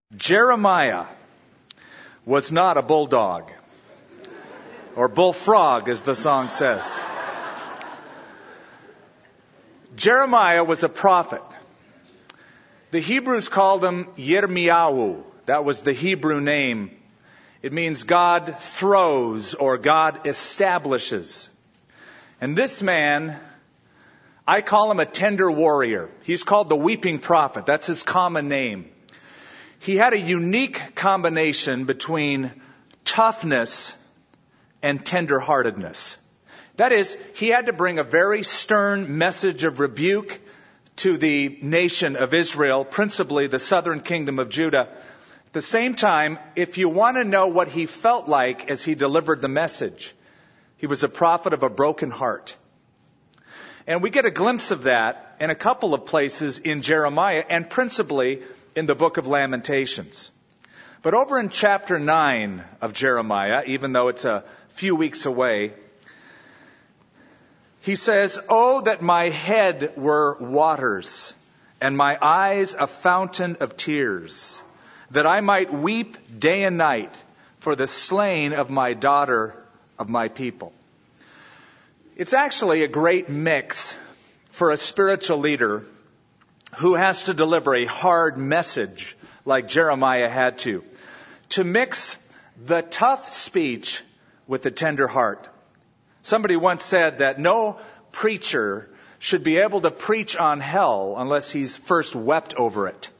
Jeremiah was not a bulldog, or bullfrog, as the song says. Jeremiah was a prophet. The Hebrews called him Yirmiyahu. That was the Hebrew name. It means God throws or God establishes. And this man, I call him a tender warrior. He's called the weeping prophet. That's his common name. He had a unique combination between toughness and tenderheartedness. That is, he had to bring a very stern message of rebuke to the nation of Israel, principally the southern kingdom of Judah. At the same time, if you want to know what he felt like as he delivered the message, he was a prophet of a broken heart. And we get a glimpse of that in a couple of places in Jeremiah, and principally in the book of Lamentations. But over in chapter 9 of Jeremiah, even though it's a few weeks away, he says, "Oh, that my head were waters, and my eyes a fountain of tears, that I might weep day and night for the slain of my daughter of my people." It's actually a great mix for a spiritual leader who has to deliver a hard message like Jeremiah had to mix the tough speech with the tender heart. Somebody once said that no preacher should be able to preach on hell unless he's first wept over it.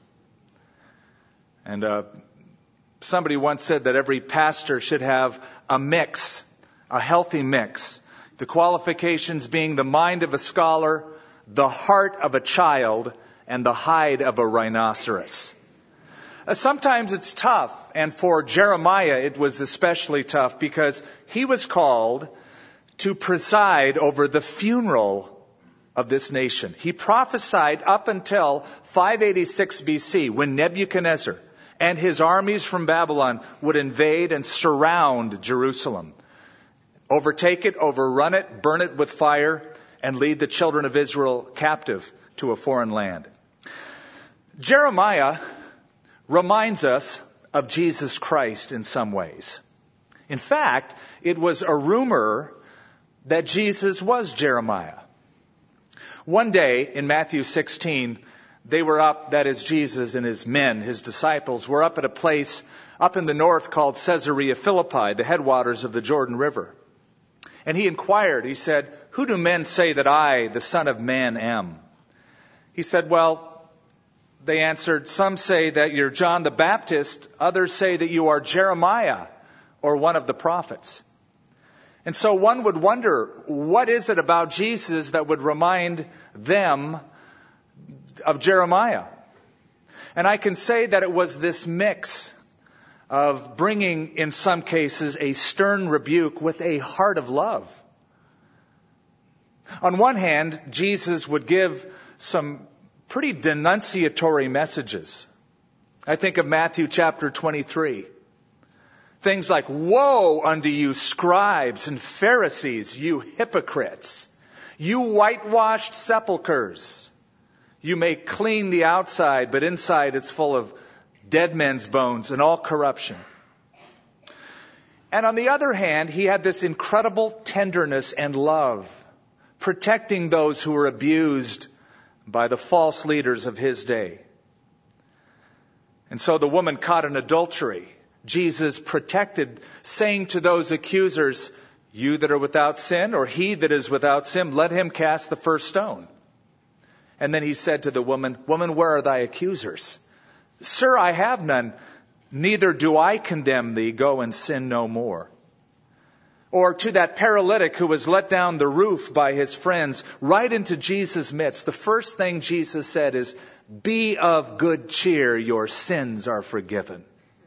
And somebody once said that every pastor should have a mix, a healthy mix. The qualifications being the mind of a scholar, the heart of a child, and the hide of a rhinoceros. Sometimes it's tough, and for Jeremiah it was especially tough because he was called to preside over the funeral of this nation. He prophesied up until 586 BC when Nebuchadnezzar and his armies from Babylon would invade and surround Jerusalem, overtake it, overrun it, burn it with fire, and lead the children of Israel captive to a foreign land. Jeremiah reminds us of Jesus Christ in some ways. In fact, it was a rumor that Jesus was Jeremiah. One day in Matthew 16, they were up, that is Jesus and his men, his disciples, were up at a place up in the north called Caesarea Philippi, the headwaters of the Jordan River. And he inquired, he said, "Who do men say that I, the Son of Man, am?" He said, they answered, "Some say that you're John the Baptist, others say that you are Jeremiah or one of the prophets." And so one would wonder, what is it about Jesus that would remind them of Jeremiah? And I can say that it was this mix of bringing, in some cases, a stern rebuke with a heart of love. On one hand, Jesus would give some pretty denunciatory messages. I think of Matthew chapter 23. Things like, "Woe unto you, scribes and Pharisees, you hypocrites! You whitewashed sepulchres! You may clean the outside, but inside it's full of dead men's bones and all corruption." And on the other hand, he had this incredible tenderness and love, protecting those who were abused by the false leaders of his day. And so the woman caught in adultery, Jesus protected, saying to those accusers, "You that are without sin, or he that is without sin, let him cast the first stone." And then he said to the woman, "Woman, where are thy accusers?" "Sir, I have none. Neither do I condemn thee. Go and sin no more." Or to that paralytic who was let down the roof by his friends right into Jesus' midst, the first thing Jesus said is, "Be of good cheer, your sins are forgiven."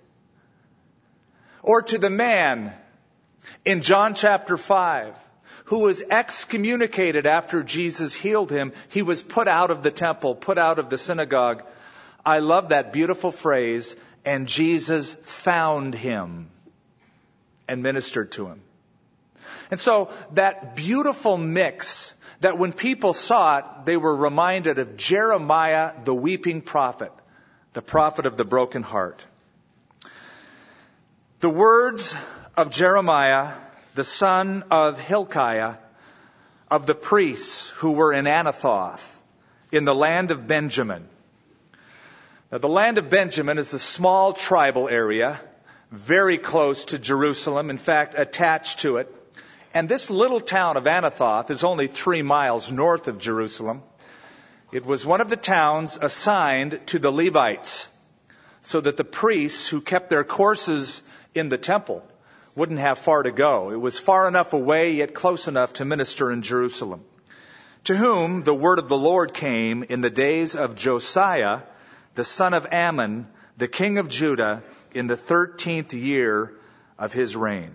Or to the man in John chapter 5 who was excommunicated after Jesus healed him, he was put out of the temple, put out of the synagogue. I love that beautiful phrase, "And Jesus found him and ministered to him." And so that beautiful mix that when people saw it, they were reminded of Jeremiah, the weeping prophet, the prophet of the broken heart. The words of Jeremiah, the son of Hilkiah, of the priests who were in Anathoth, in the land of Benjamin. Now, the land of Benjamin is a small tribal area, very close to Jerusalem, in fact, attached to it. And this little town of Anathoth is only 3 miles north of Jerusalem. It was one of the towns assigned to the Levites, so that the priests who kept their courses in the temple wouldn't have far to go. It was far enough away, yet close enough to minister in Jerusalem. To whom the word of the Lord came in the days of Josiah, the son of Ammon, the king of Judah, in the 13th year of his reign.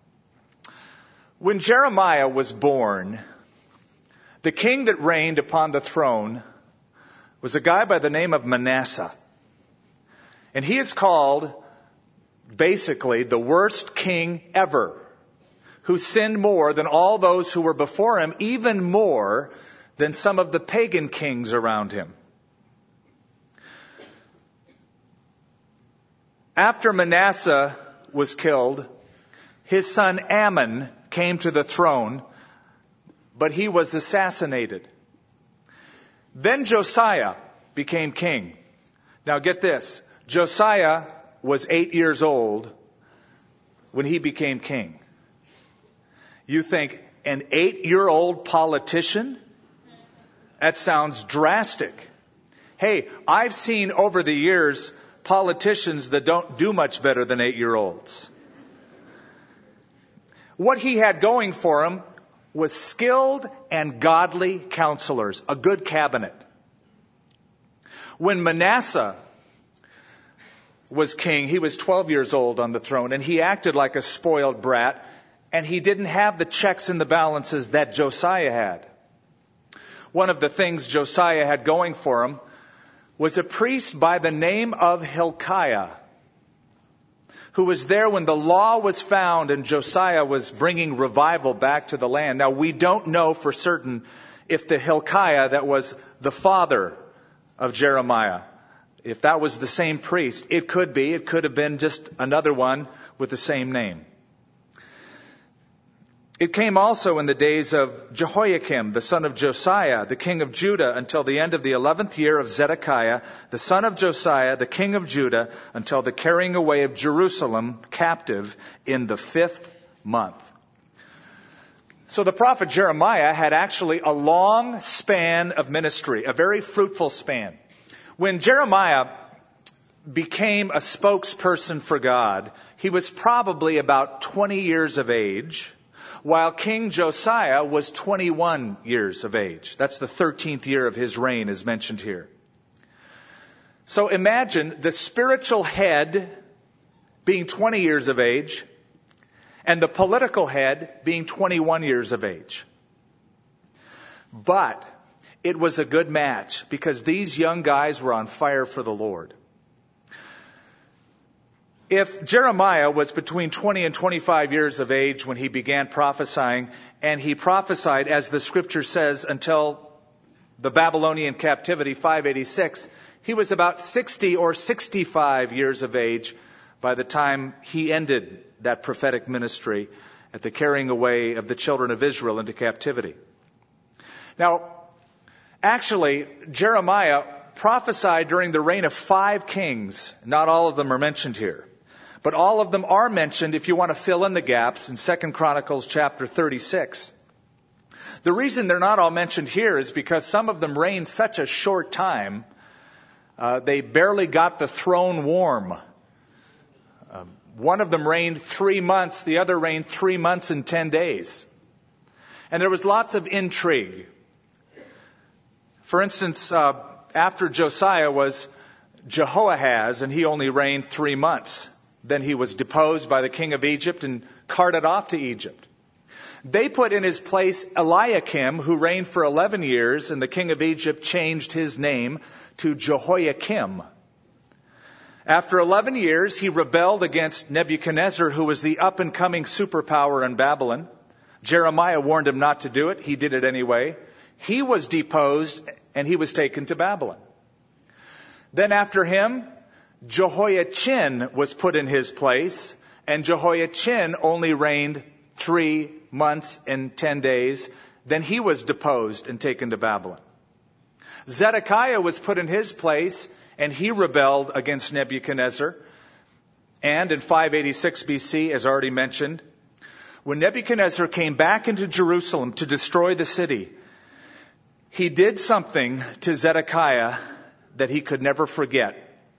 When Jeremiah was born, the king that reigned upon the throne was a guy by the name of Manasseh. And he is called basically the worst king ever, who sinned more than all those who were before him, even more than some of the pagan kings around him. After Manasseh was killed, his son Ammon came to the throne, but he was assassinated. Then Josiah became king. Now get this. Josiah was 8 years old when he became king. You think, an 8-year-old politician? That sounds drastic. Hey, I've seen over the years politicians that don't do much better than 8-year-olds. What he had going for him was skilled and godly counselors, a good cabinet. When Manasseh was king, he was 12 years old on the throne, and he acted like a spoiled brat, and he didn't have the checks and the balances that Josiah had. One of the things Josiah had going for him was a priest by the name of Hilkiah, who was there when the law was found and Josiah was bringing revival back to the land. Now, we don't know for certain if the Hilkiah that was the father of Jeremiah, if that was the same priest. It could be. It could have been just another one with the same name. It came also in the days of Jehoiakim, the son of Josiah, the king of Judah, until the end of the 11th year of Zedekiah, the son of Josiah, the king of Judah, until the carrying away of Jerusalem captive in the 5th month. So the prophet Jeremiah had actually a long span of ministry, a very fruitful span. When Jeremiah became a spokesperson for God, he was probably about 20 years of age, while King Josiah was 21 years of age. That's the 13th year of his reign, as mentioned here. So imagine the spiritual head being 20 years of age and the political head being 21 years of age. But it was a good match because these young guys were on fire for the Lord. If Jeremiah was between 20 and 25 years of age when he began prophesying, and he prophesied, as the scripture says, until the Babylonian captivity, 586, he was about 60 or 65 years of age by the time he ended that prophetic ministry at the carrying away of the children of Israel into captivity. Now, actually, Jeremiah prophesied during the reign of 5 kings. Not all of them are mentioned here. But all of them are mentioned if you want to fill in the gaps in 2 Chronicles chapter 36. The reason they're not all mentioned here is because some of them reigned such a short time, they barely got the throne warm. One of them reigned 3 months, the other reigned 3 months and 10 days. And there was lots of intrigue. For instance, after Josiah was Jehoahaz, and he only reigned 3 months. Then he was deposed by the king of Egypt and carted off to Egypt. They put in his place Eliakim, who reigned for 11 years, and the king of Egypt changed his name to Jehoiakim. After 11 years, he rebelled against Nebuchadnezzar, who was the up-and-coming superpower in Babylon. Jeremiah warned him not to do it. He did it anyway. He was deposed, and he was taken to Babylon. Then after him, Jehoiachin was put in his place, and Jehoiachin only reigned 3 months and 10 days. Then he was deposed and taken to Babylon. Zedekiah was put in his place, and he rebelled against Nebuchadnezzar. And in 586 BC, as already mentioned, when Nebuchadnezzar came back into Jerusalem to destroy the city, he did something to Zedekiah that he could never forget.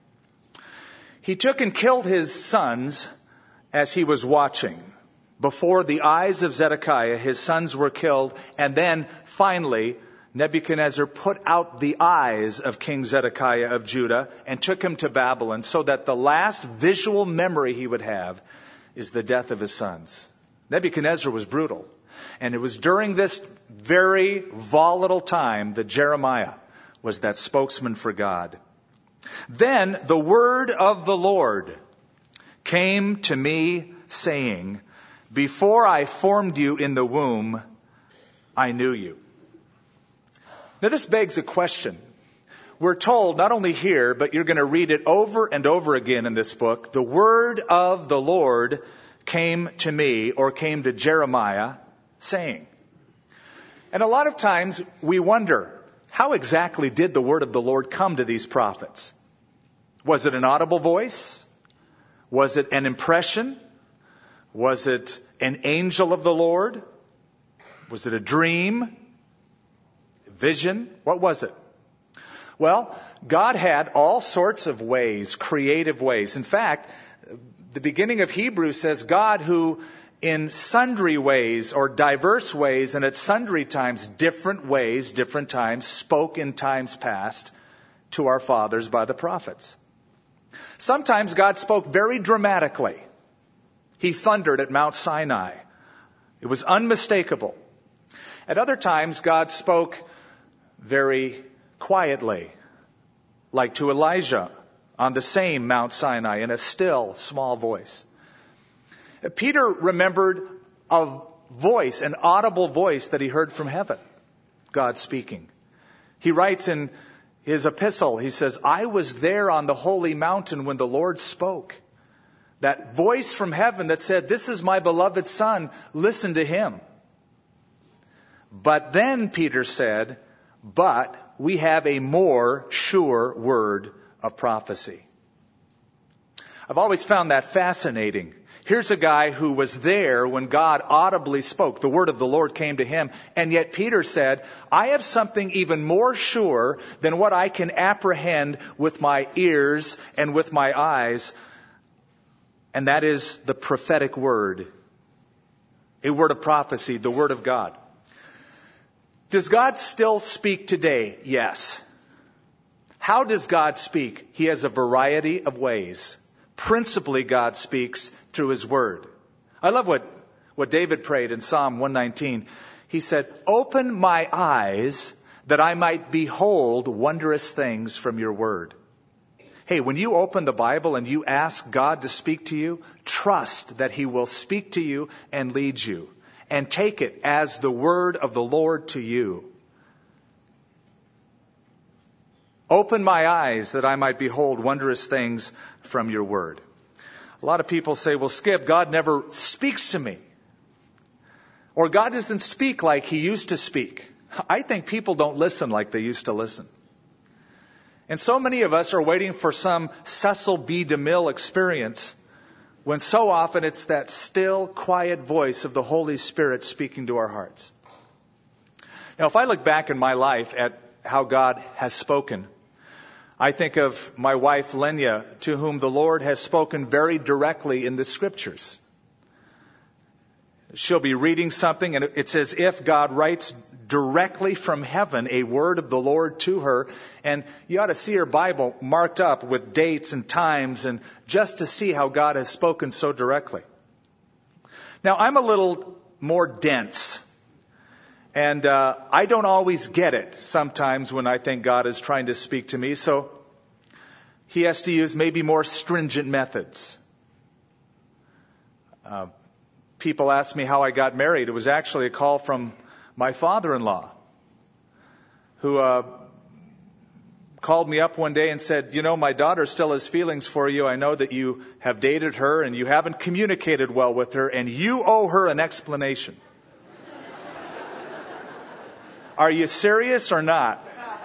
He took and killed his sons as he was watching. Before the eyes of Zedekiah, his sons were killed, and then finally Nebuchadnezzar put out the eyes of King Zedekiah of Judah and took him to Babylon, so that the last visual memory he would have is the death of his sons. Nebuchadnezzar was brutal. And it was during this very volatile time that Jeremiah was that spokesman for God. Then the word of the Lord came to me, saying, before I formed you in the womb, I knew you. Now this begs a question. We're told, not only here, but you're going to read it over and over again in this book, the word of the Lord came to me, or came to Jeremiah, saying. And a lot of times we wonder, how exactly did the word of the Lord come to these prophets? Was it an audible voice? Was it an impression? Was it an angel of the Lord? Was it a dream? Vision? What was it? Well, God had all sorts of ways, creative ways. In fact, the beginning of Hebrews says God who in sundry ways or diverse ways and at sundry times, different ways, different times, spoke in times past to our fathers by the prophets. Sometimes God spoke very dramatically. He thundered at Mount Sinai. It was unmistakable. At other times, God spoke very quietly, like to Elijah on the same Mount Sinai in a still, small voice. Peter remembered a voice, an audible voice that he heard from heaven, God speaking. He writes in his epistle, he says, I was there on the holy mountain when the Lord spoke. That voice from heaven that said, this is my beloved Son, listen to him. But then Peter said, but we have a more sure word of prophecy. I've always found that fascinating. Here's a guy who was there when God audibly spoke. The word of the Lord came to him. And yet Peter said, I have something even more sure than what I can apprehend with my ears and with my eyes. And that is the prophetic word. A word of prophecy, the word of God. Does God still speak today? Yes. How does God speak? He has a variety of ways. Principally, God speaks through his word. I love what David prayed in Psalm 119. He said, open my eyes that I might behold wondrous things from your word. Hey, when you open the Bible and you ask God to speak to you, trust that he will speak to you and lead you. And take it as the word of the Lord to you. Open my eyes that I might behold wondrous things from your word. A lot of people say, well, Skip, God never speaks to me. Or God doesn't speak like he used to speak. I think people don't listen like they used to listen. And so many of us are waiting for some Cecil B. DeMille experience, when so often it's that still, quiet voice of the Holy Spirit speaking to our hearts. Now, if I look back in my life at how God has spoken, I think of my wife, Lenya, to whom the Lord has spoken very directly in the Scriptures. She'll be reading something, and it's as if God writes directly from heaven a word of the Lord to her. And you ought to see her Bible marked up with dates and times, and just to see how God has spoken so directly. Now, I'm a little more dense, and I don't always get it sometimes when I think God is trying to speak to me. So he has to use maybe more stringent methods. People ask me how I got married. It was actually a call from my father-in-law, who called me up one day and said, my daughter still has feelings for you. I know that you have dated her and you haven't communicated well with her, and you owe her an explanation. Are you serious or not?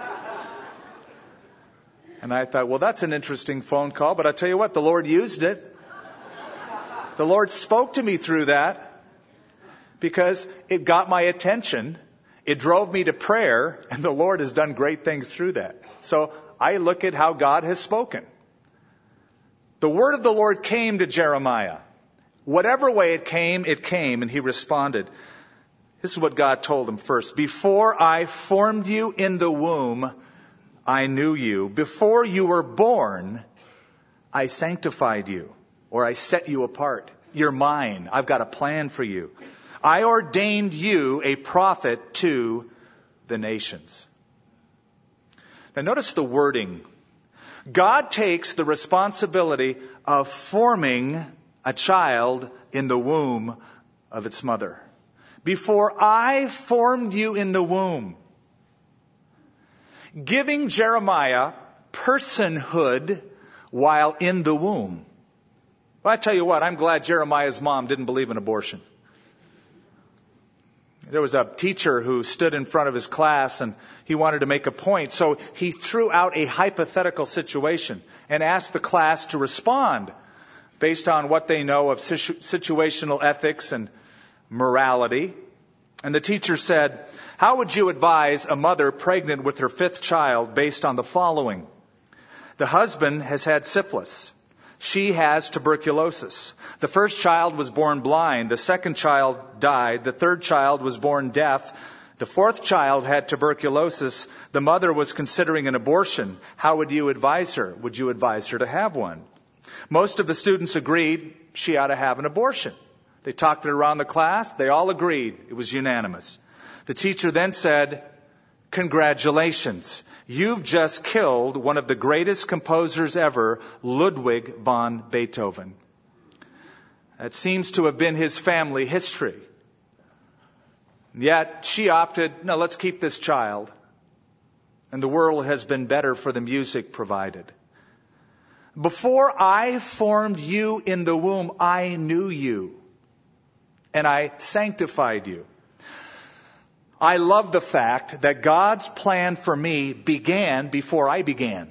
And I thought, well, that's an interesting phone call, but I tell you what, the Lord used it. The Lord spoke to me through that because it got my attention. It drove me to prayer, and the Lord has done great things through that. So I look at how God has spoken. The word of the Lord came to Jeremiah. Whatever way it came, and he responded. This is what God told him first. Before I formed you in the womb, I knew you. Before you were born, I sanctified you, or I set you apart. You're mine. I've got a plan for you. I ordained you a prophet to the nations. Now notice the wording. God takes the responsibility of forming a child in the womb of its mother. Before I formed you in the womb. Giving Jeremiah personhood while in the womb. Well, I tell you what, I'm glad Jeremiah's mom didn't believe in abortion. There was a teacher who stood in front of his class and he wanted to make a point. So he threw out a hypothetical situation and asked the class to respond based on what they know of situational ethics and morality. And the teacher said, how would you advise a mother pregnant with her 5th child based on the following? The husband has had syphilis. She has tuberculosis. The first child was born blind. The second child died. The third child was born deaf. The 4th child had tuberculosis. The mother was considering an abortion. How would you advise her? Would you advise her to have one? Most of the students agreed she ought to have an abortion. They talked it around the class. They all agreed. It was unanimous. The teacher then said, congratulations. You've just killed one of the greatest composers ever, Ludwig van Beethoven. That seems to have been his family history. Yet she opted, no, let's keep this child. And the world has been better for the music provided. Before I formed you in the womb, I knew you. And I sanctified you. I love the fact that God's plan for me began before I began.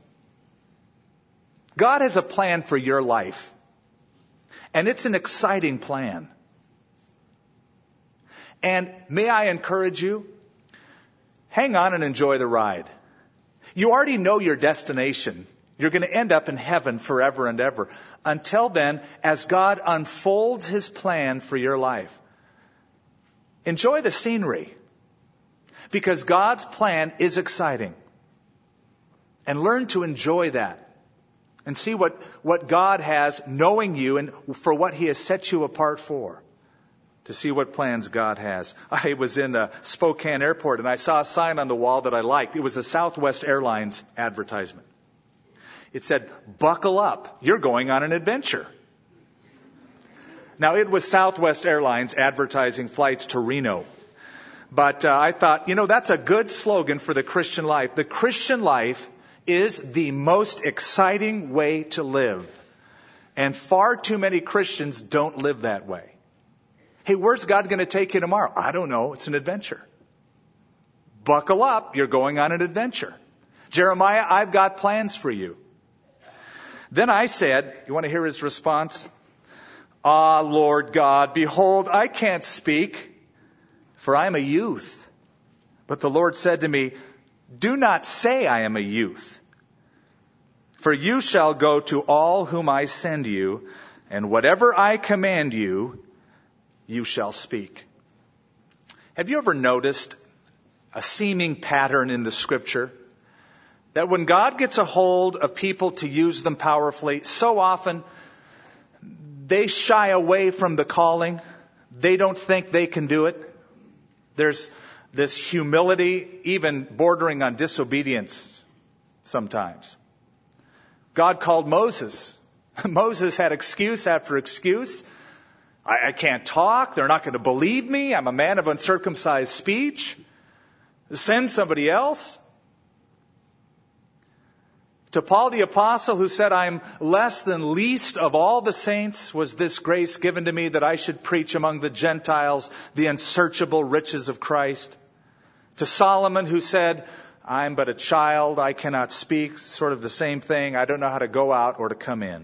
God has a plan for your life. And it's an exciting plan. And may I encourage you, hang on and enjoy the ride. You already know your destination. You're going to end up in heaven forever and ever. Until then, as God unfolds His plan for your life, enjoy the scenery. Because God's plan is exciting. And learn to enjoy that. And see what God has, knowing you and for what He has set you apart for. To see what plans God has. I was in Spokane Airport and I saw a sign on the wall that I liked. It was a Southwest Airlines advertisement. It said, buckle up, you're going on an adventure. Now it was Southwest Airlines advertising flights to Reno. But I thought, that's a good slogan for the Christian life. The Christian life is the most exciting way to live. And far too many Christians don't live that way. Hey, where's God going to take you tomorrow? I don't know. It's an adventure. Buckle up. You're going on an adventure. Jeremiah, I've got plans for you. Then I said, you want to hear his response? Ah, Lord God, behold, I can't speak, for I am a youth. But the Lord said to me, do not say I am a youth. For you shall go to all whom I send you, and whatever I command you, you shall speak. Have you ever noticed a seeming pattern in the Scripture? That when God gets a hold of people to use them powerfully, so often they shy away from the calling. They don't think they can do it. There's this humility, even bordering on disobedience sometimes. God called Moses. Moses had excuse after excuse. I can't talk. They're not going to believe me. I'm a man of uncircumcised speech. Send somebody else. To Paul the apostle, who said, I'm less than least of all the saints, was this grace given to me that I should preach among the Gentiles the unsearchable riches of Christ. To Solomon, who said, I'm but a child, I cannot speak, sort of the same thing, I don't know how to go out or to come in.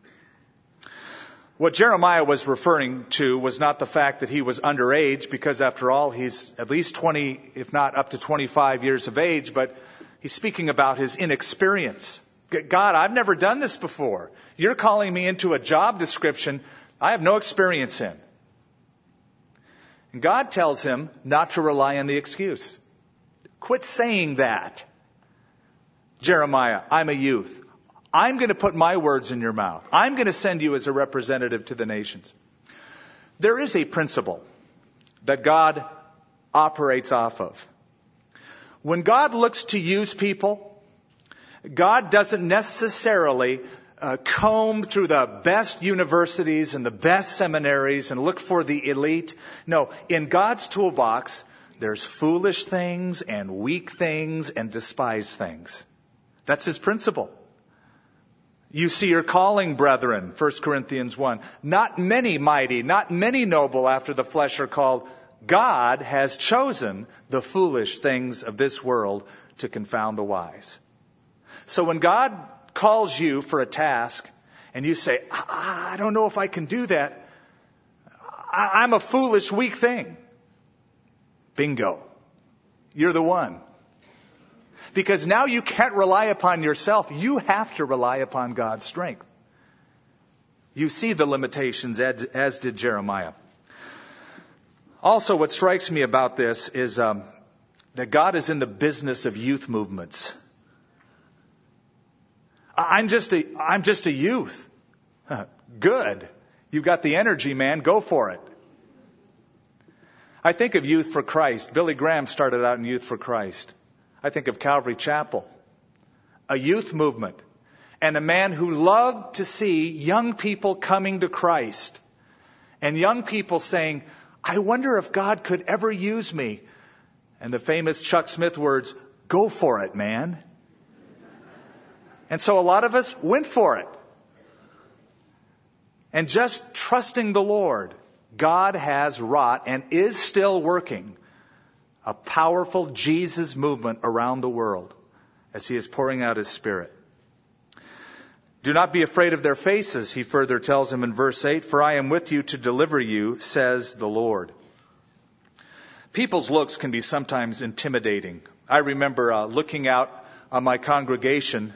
What Jeremiah was referring to was not the fact that he was underage, because after all, he's at least 20, if not up to 25 years of age, but he's speaking about his inexperience. God, I've never done this before. You're calling me into a job description I have no experience in. And God tells him not to rely on the excuse. Quit saying that. Jeremiah, I'm a youth. I'm going to put my words in your mouth. I'm going to send you as a representative to the nations. There is a principle that God operates off of. When God looks to use people, God doesn't necessarily comb through the best universities and the best seminaries and look for the elite. No, in God's toolbox, there's foolish things and weak things and despised things. That's his principle. You see your calling, brethren, 1 Corinthians 1. Not many mighty, not many noble after the flesh are called. God has chosen the foolish things of this world to confound the wise. So when God calls you for a task and you say, I don't know if I can do that. I'm a foolish, weak thing. Bingo. You're the one. Because now you can't rely upon yourself. You have to rely upon God's strength. You see the limitations, as did Jeremiah. Also, what strikes me about this is that God is in the business of youth movements. I'm just a youth. Good. You've got the energy, man. Go for it. I think of Youth for Christ. Billy Graham started out in Youth for Christ. I think of Calvary Chapel, a youth movement, and a man who loved to see young people coming to Christ and young people saying, I wonder if God could ever use me. And the famous Chuck Smith words, go for it, man. And so a lot of us went for it. And just trusting the Lord, God has wrought and is still working a powerful Jesus movement around the world as he is pouring out his Spirit. Do not be afraid of their faces, he further tells him in verse 8, for I am with you to deliver you, says the Lord. People's looks can be sometimes intimidating. I remember looking out on my congregation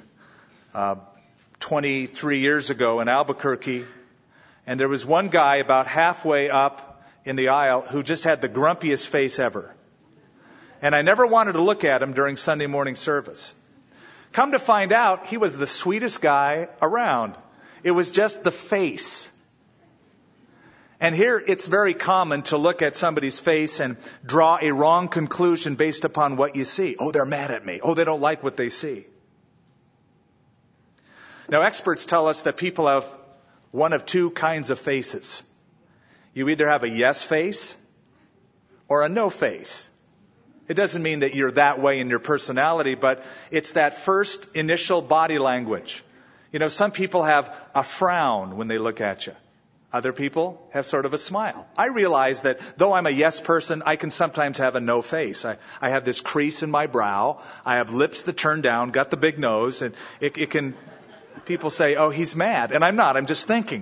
23 years ago in Albuquerque, and there was one guy about halfway up in the aisle who just had the grumpiest face ever. And I never wanted to look at him during Sunday morning service. Come to find out, he was the sweetest guy around. It was just the face. And here it's very common to look at somebody's face and draw a wrong conclusion based upon what you see. Oh, they're mad at me. Oh, they don't like what they see. Now, experts tell us that people have one of two kinds of faces. You either have a yes face or a no face. It doesn't mean that you're that way in your personality, but it's that first initial body language. You know, some people have a frown when they look at you. Other people have sort of a smile. I realize that though I'm a yes person, I can sometimes have a no face. I have this crease in my brow. I have lips that turn down, got the big nose, and it can, people say, oh, he's mad. And I'm not, I'm just thinking.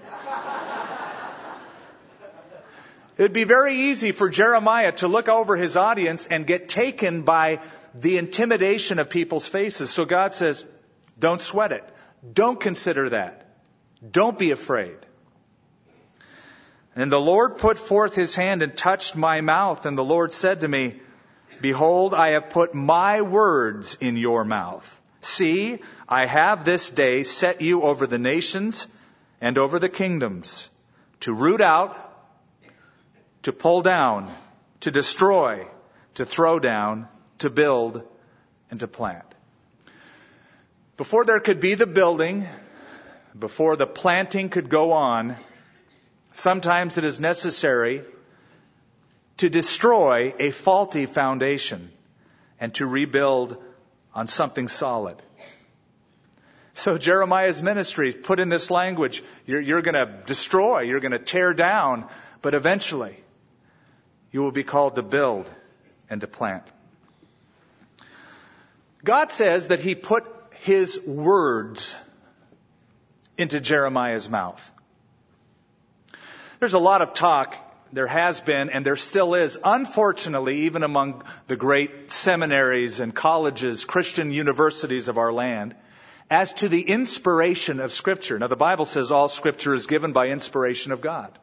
It'd be very easy for Jeremiah to look over his audience and get taken by the intimidation of people's faces. So God says, don't sweat it. Don't consider that. Don't be afraid. And the Lord put forth his hand and touched my mouth. And the Lord said to me, behold, I have put my words in your mouth. See, I have this day set you over the nations and over the kingdoms, to root out, to pull down, to destroy, to throw down, to build, and to plant. Before there could be the building, before the planting could go on, sometimes it is necessary to destroy a faulty foundation and to rebuild on something solid. So Jeremiah's ministry is put in this language. You're going to destroy, you're going to tear down, but eventually you will be called to build and to plant. God says that He put His words into Jeremiah's mouth. There's a lot of talk, there has been, and there still is, unfortunately, even among the great seminaries and colleges, Christian universities of our land, as to the inspiration of Scripture. Now, the Bible says all Scripture is given by inspiration of God.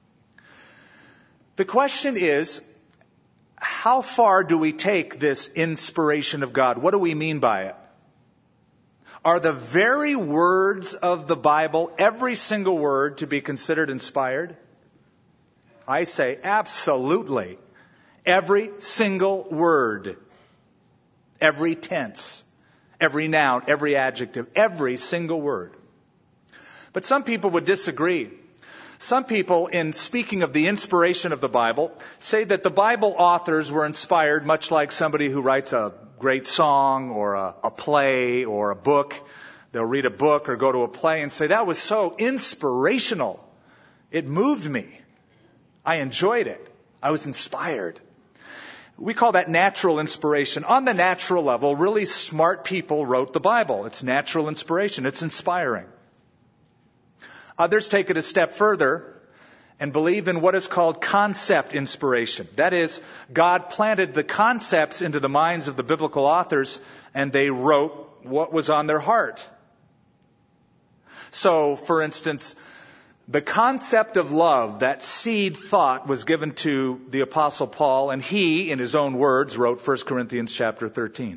The question is, how far do we take this inspiration of God? What do we mean by it? Are the very words of the Bible, every single word, to be considered inspired? I say absolutely. Every single word, every tense, every noun, every adjective, every single word. But some people would disagree. Some people, in speaking of the inspiration of the Bible, say that the Bible authors were inspired much like somebody who writes a great song or a play or a book. They'll read a book or go to a play and say, that was so inspirational. It moved me. I enjoyed it. I was inspired. We call that natural inspiration. On the natural level, really smart people wrote the Bible. It's natural inspiration. It's inspiring. Others take it a step further and believe in what is called concept inspiration. That is, God planted the concepts into the minds of the biblical authors and they wrote what was on their heart. So, for instance, the concept of love, that seed thought, was given to the Apostle Paul, and he, in his own words, wrote 1 Corinthians chapter 13.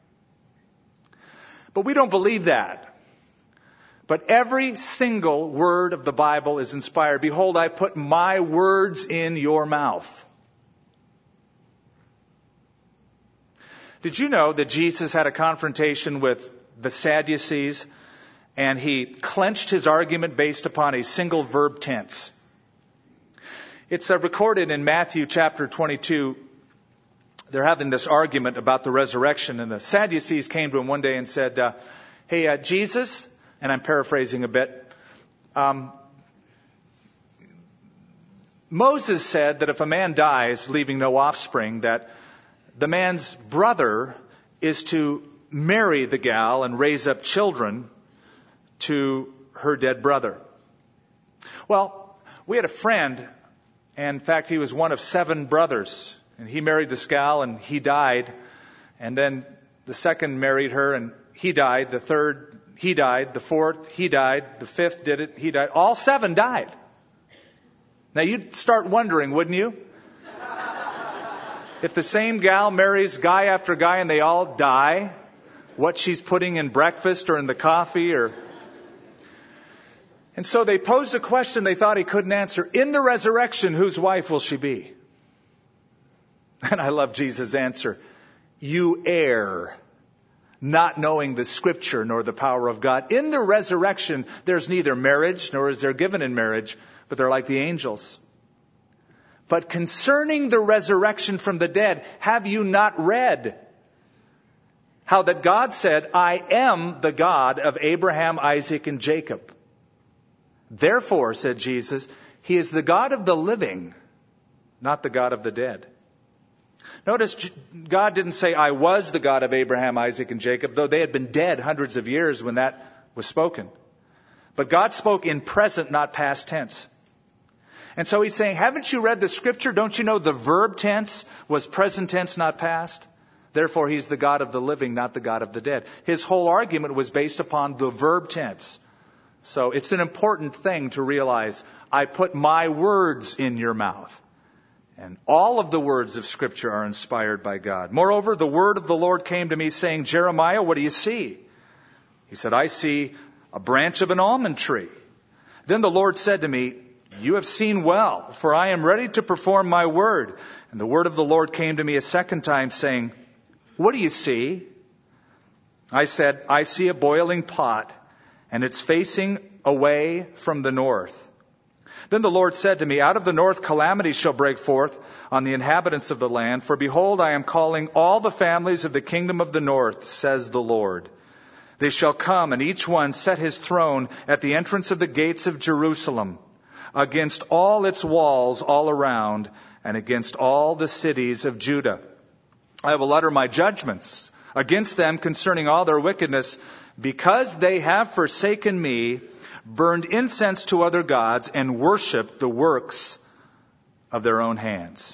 But we don't believe that. But every single word of the Bible is inspired. Behold, I put my words in your mouth. Did you know that Jesus had a confrontation with the Sadducees, and he clenched his argument based upon a single verb tense? It's recorded in Matthew chapter 22. They're having this argument about the resurrection, and the Sadducees came to him one day and said, hey, Jesus, and I'm paraphrasing a bit, Moses said that if a man dies leaving no offspring, that the man's brother is to marry the gal and raise up children to her dead brother. Well, we had a friend, and in fact, he was one of 7 brothers, and he married this gal and he died, and then the second married her and he died, the third, he died, the fourth, he died, the fifth did it, he died. All 7 died. Now you'd start wondering, wouldn't you? If the same gal marries guy after guy and they all die, what she's putting in breakfast or in the coffee or... And so they posed a question they thought he couldn't answer. In the resurrection, whose wife will she be? And I love Jesus' answer. You err, not knowing the Scripture nor the power of God. In the resurrection, there's neither marriage nor is there given in marriage, but they're like the angels. But concerning the resurrection from the dead, have you not read how that God said, I am the God of Abraham, Isaac, and Jacob? Therefore, said Jesus, He is the God of the living, not the God of the dead. Notice, God didn't say, I was the God of Abraham, Isaac, and Jacob, though they had been dead hundreds of years when that was spoken. But God spoke in present, not past tense. And so He's saying, haven't you read the Scripture? Don't you know the verb tense was present tense, not past? Therefore, He's the God of the living, not the God of the dead. His whole argument was based upon the verb tense. So it's an important thing to realize, I put my words in your mouth. And all of the words of Scripture are inspired by God. Moreover, the word of the Lord came to me saying, Jeremiah, what do you see? He said, I see a branch of an almond tree. Then the Lord said to me, you have seen well, for I am ready to perform my word. And the word of the Lord came to me a second time saying, what do you see? I said, I see a boiling pot, and it's facing away from the north. Then the Lord said to me, out of the north calamity shall break forth on the inhabitants of the land. For behold, I am calling all the families of the kingdom of the north, says the Lord. They shall come, and each one set his throne at the entrance of the gates of Jerusalem, against all its walls all around, and against all the cities of Judah. I will utter my judgments against them concerning all their wickedness, because they have forsaken me, burned incense to other gods, and worshipped the works of their own hands.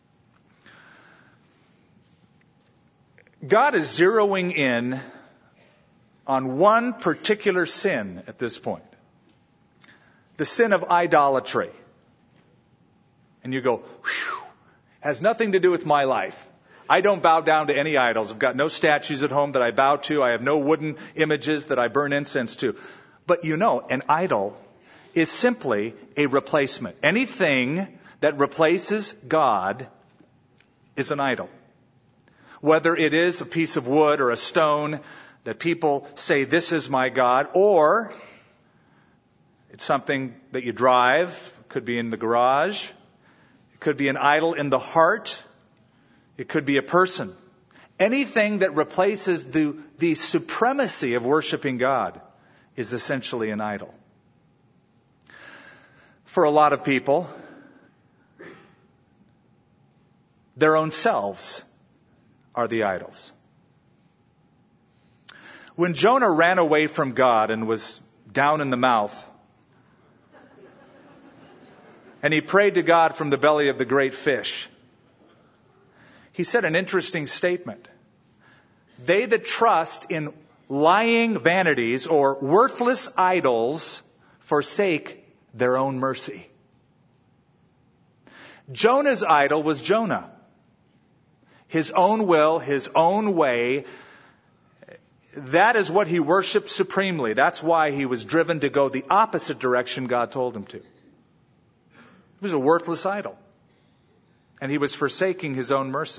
God is zeroing in on one particular sin at this point. The sin of idolatry. And you go, whew, has nothing to do with my life. I don't bow down to any idols. I've got no statues at home that I bow to. I have no wooden images that I burn incense to. But you know, an idol is simply a replacement. Anything that replaces God is an idol. Whether it is a piece of wood or a stone that people say, this is my God, or it's something that you drive, it could be in the garage, it could be an idol in the heart, it could be a person. Anything that replaces the supremacy of worshiping God is essentially an idol. For a lot of people, their own selves are the idols. When Jonah ran away from God and was down in the mouth, and he prayed to God from the belly of the great fish, he said an interesting statement. They that trust in lying vanities or worthless idols forsake their own mercy. Jonah's idol was Jonah. His own will, his own way. That is what he worshiped supremely. That's why he was driven to go the opposite direction God told him to. It was a worthless idol. And he was forsaking his own mercy.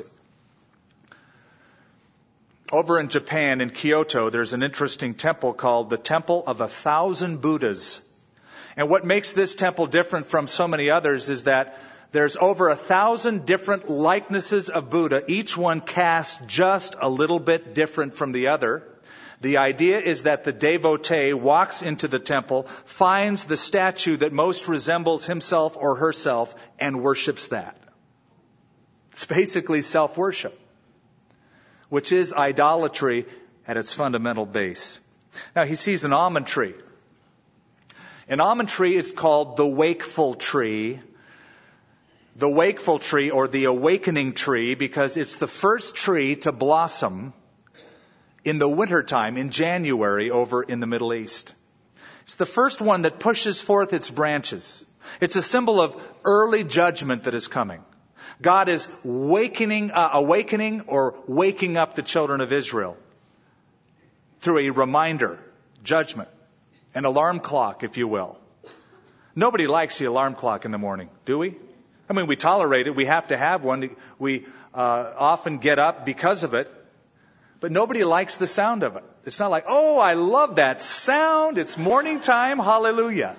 Over in Japan, in Kyoto, there's an interesting temple called the Temple of 1,000 Buddhas. And what makes this temple different from so many others is that there's over 1,000 different likenesses of Buddha, each one cast just a little bit different from the other. The idea is that the devotee walks into the temple, finds the statue that most resembles himself or herself, and worships that. It's basically self-worship, which is idolatry at its fundamental base. Now, he sees an almond tree. An almond tree is called the wakeful tree. The wakeful tree, or the awakening tree, because it's the first tree to blossom in the wintertime, in January, over in the Middle East. It's the first one that pushes forth its branches. It's a symbol of early judgment that is coming. God is awakening or waking up the children of Israel through a reminder, judgment, an alarm clock, if you will. Nobody likes the alarm clock in the morning, do we? I mean, we tolerate it. We have to have one. We often get up because of it. But nobody likes the sound of it. It's not like, oh, I love that sound. It's morning time. Hallelujah.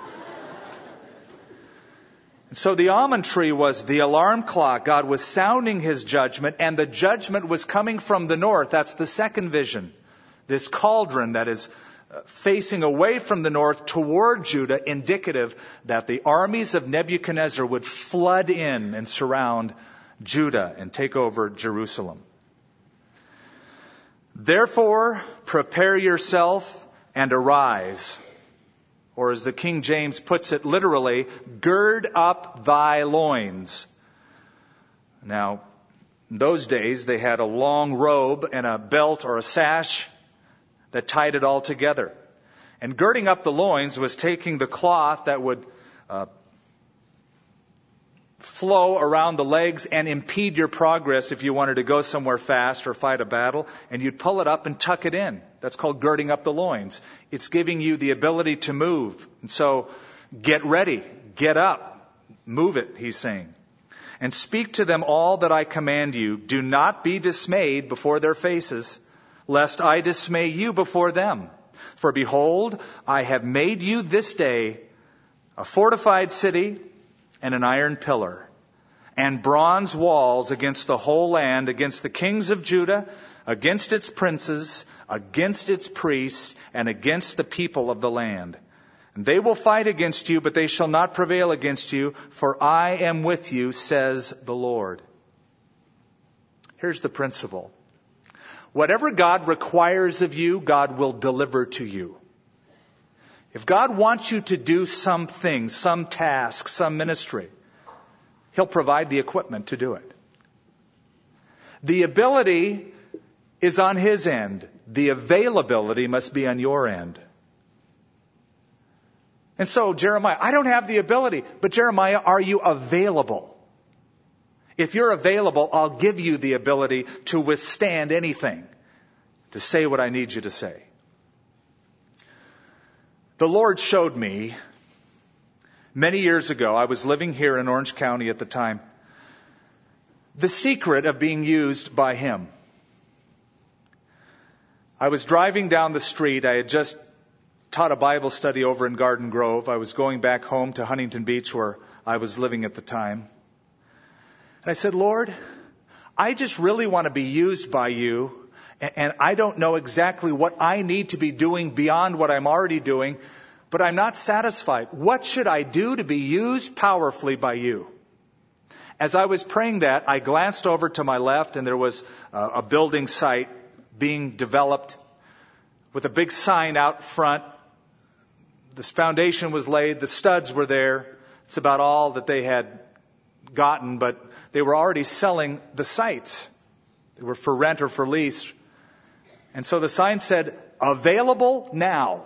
And so the almond tree was the alarm clock. God was sounding his judgment, and the judgment was coming from the north. That's the second vision. This cauldron that is facing away from the north toward Judah, indicative that the armies of Nebuchadnezzar would flood in and surround Judah and take over Jerusalem. Therefore, prepare yourself and arise. Or as the King James puts it literally, gird up thy loins. Now, in those days, they had a long robe and a belt or a sash that tied it all together. And girding up the loins was taking the cloth that would flow around the legs and impede your progress if you wanted to go somewhere fast or fight a battle, and you'd pull it up and tuck it in. That's called girding up the loins. It's giving you the ability to move. And so, get ready, get up, move it, he's saying. And speak to them all that I command you. Do not be dismayed before their faces, lest I dismay you before them. For behold, I have made you this day a fortified city, and an iron pillar, and bronze walls against the whole land, against the kings of Judah, against its princes, against its priests, and against the people of the land. And they will fight against you, but they shall not prevail against you, for I am with you, says the Lord. Here's the principle. Whatever God requires of you, God will deliver to you. If God wants you to do something, some task, some ministry, He'll provide the equipment to do it. The ability is on His end. The availability must be on your end. And so, Jeremiah, I don't have the ability, but Jeremiah, are you available? If you're available, I'll give you the ability to withstand anything, to say what I need you to say. The Lord showed me many years ago, I was living here in Orange County at the time, the secret of being used by Him. I was driving down the street. I had just taught a Bible study over in Garden Grove. I was going back home to Huntington Beach where I was living at the time. And I said, Lord, I just really want to be used by you. And I don't know exactly what I need to be doing beyond what I'm already doing, but I'm not satisfied. What should I do to be used powerfully by you? As I was praying that, I glanced over to my left, and there was a building site being developed with a big sign out front. The foundation was laid. The studs were there. It's about all that they had gotten, but they were already selling the sites. They were for rent or for lease. And so the sign said, available now.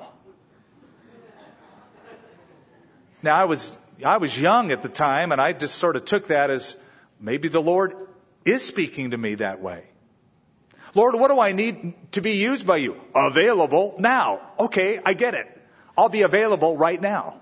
Now, I was young at the time, and I just sort of took that as maybe the Lord is speaking to me that way. Lord, what do I need to be used by you? Available now. Okay, I get it. I'll be available right now.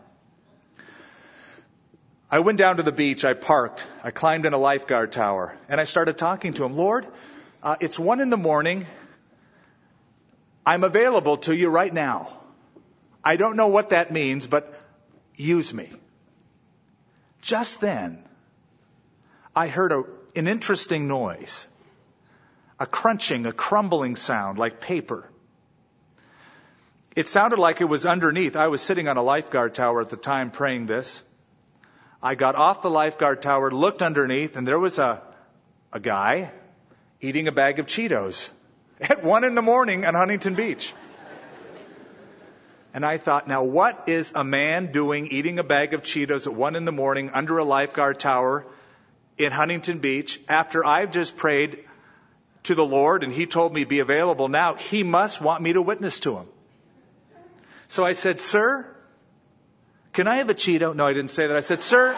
I went down to the beach. I parked. I climbed in a lifeguard tower, and I started talking to him. Lord, it's 1 a.m. I'm available to you right now. I don't know what that means, but use me. Just then, I heard an interesting noise. A crunching, a crumbling sound like paper. It sounded like it was underneath. I was sitting on a lifeguard tower at the time praying this. I got off the lifeguard tower, looked underneath, and there was a guy eating a bag of Cheetos at 1 a.m. on Huntington Beach. And I thought, now what is a man doing eating a bag of Cheetos at 1 a.m. under a lifeguard tower in Huntington Beach after I've just prayed to the Lord and He told me be available now? He must want me to witness to Him. So I said, sir, can I have a Cheeto? No, I didn't say that. I said, sir,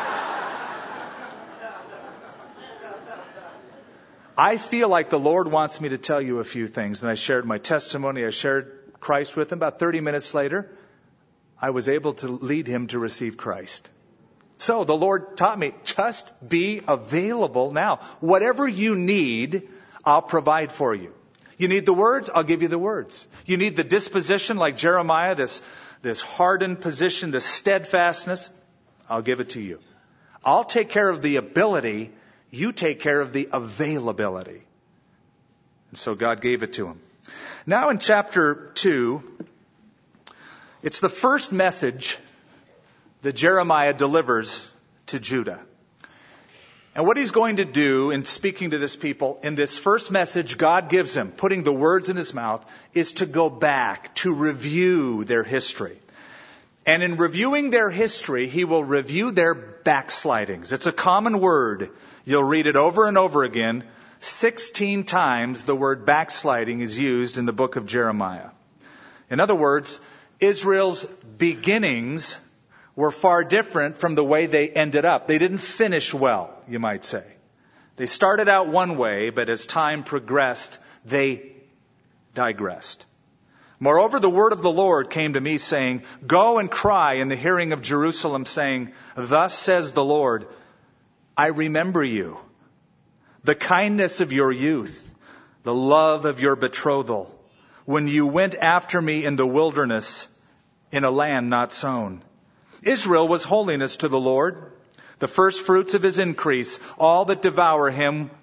I feel like the Lord wants me to tell you a few things. And I shared my testimony. I shared Christ with him. About 30 minutes later, I was able to lead him to receive Christ. So the Lord taught me, just be available now. Whatever you need, I'll provide for you. You need the words, I'll give you the words. You need the disposition like Jeremiah, this hardened position, this steadfastness, I'll give it to you. I'll take care of the ability, you take care of the availability. And so God gave it to him. Now in chapter 2, it's the first message that Jeremiah delivers to Judah. And what he's going to do in speaking to this people, in this first message God gives him, putting the words in his mouth, is to go back, to review their history. And in reviewing their history, he will review their backslidings. It's a common word. You'll read it over and over again. 16 times the word backsliding is used in the book of Jeremiah. In other words, Israel's beginnings were far different from the way they ended up. They didn't finish well, you might say. They started out one way, but as time progressed, they digressed. Moreover, the word of the Lord came to me saying, go and cry in the hearing of Jerusalem, saying, thus says the Lord, I remember you, the kindness of your youth, the love of your betrothal, when you went after me in the wilderness, in a land not sown. Israel was holiness to the Lord, the first fruits of his increase. All that devour him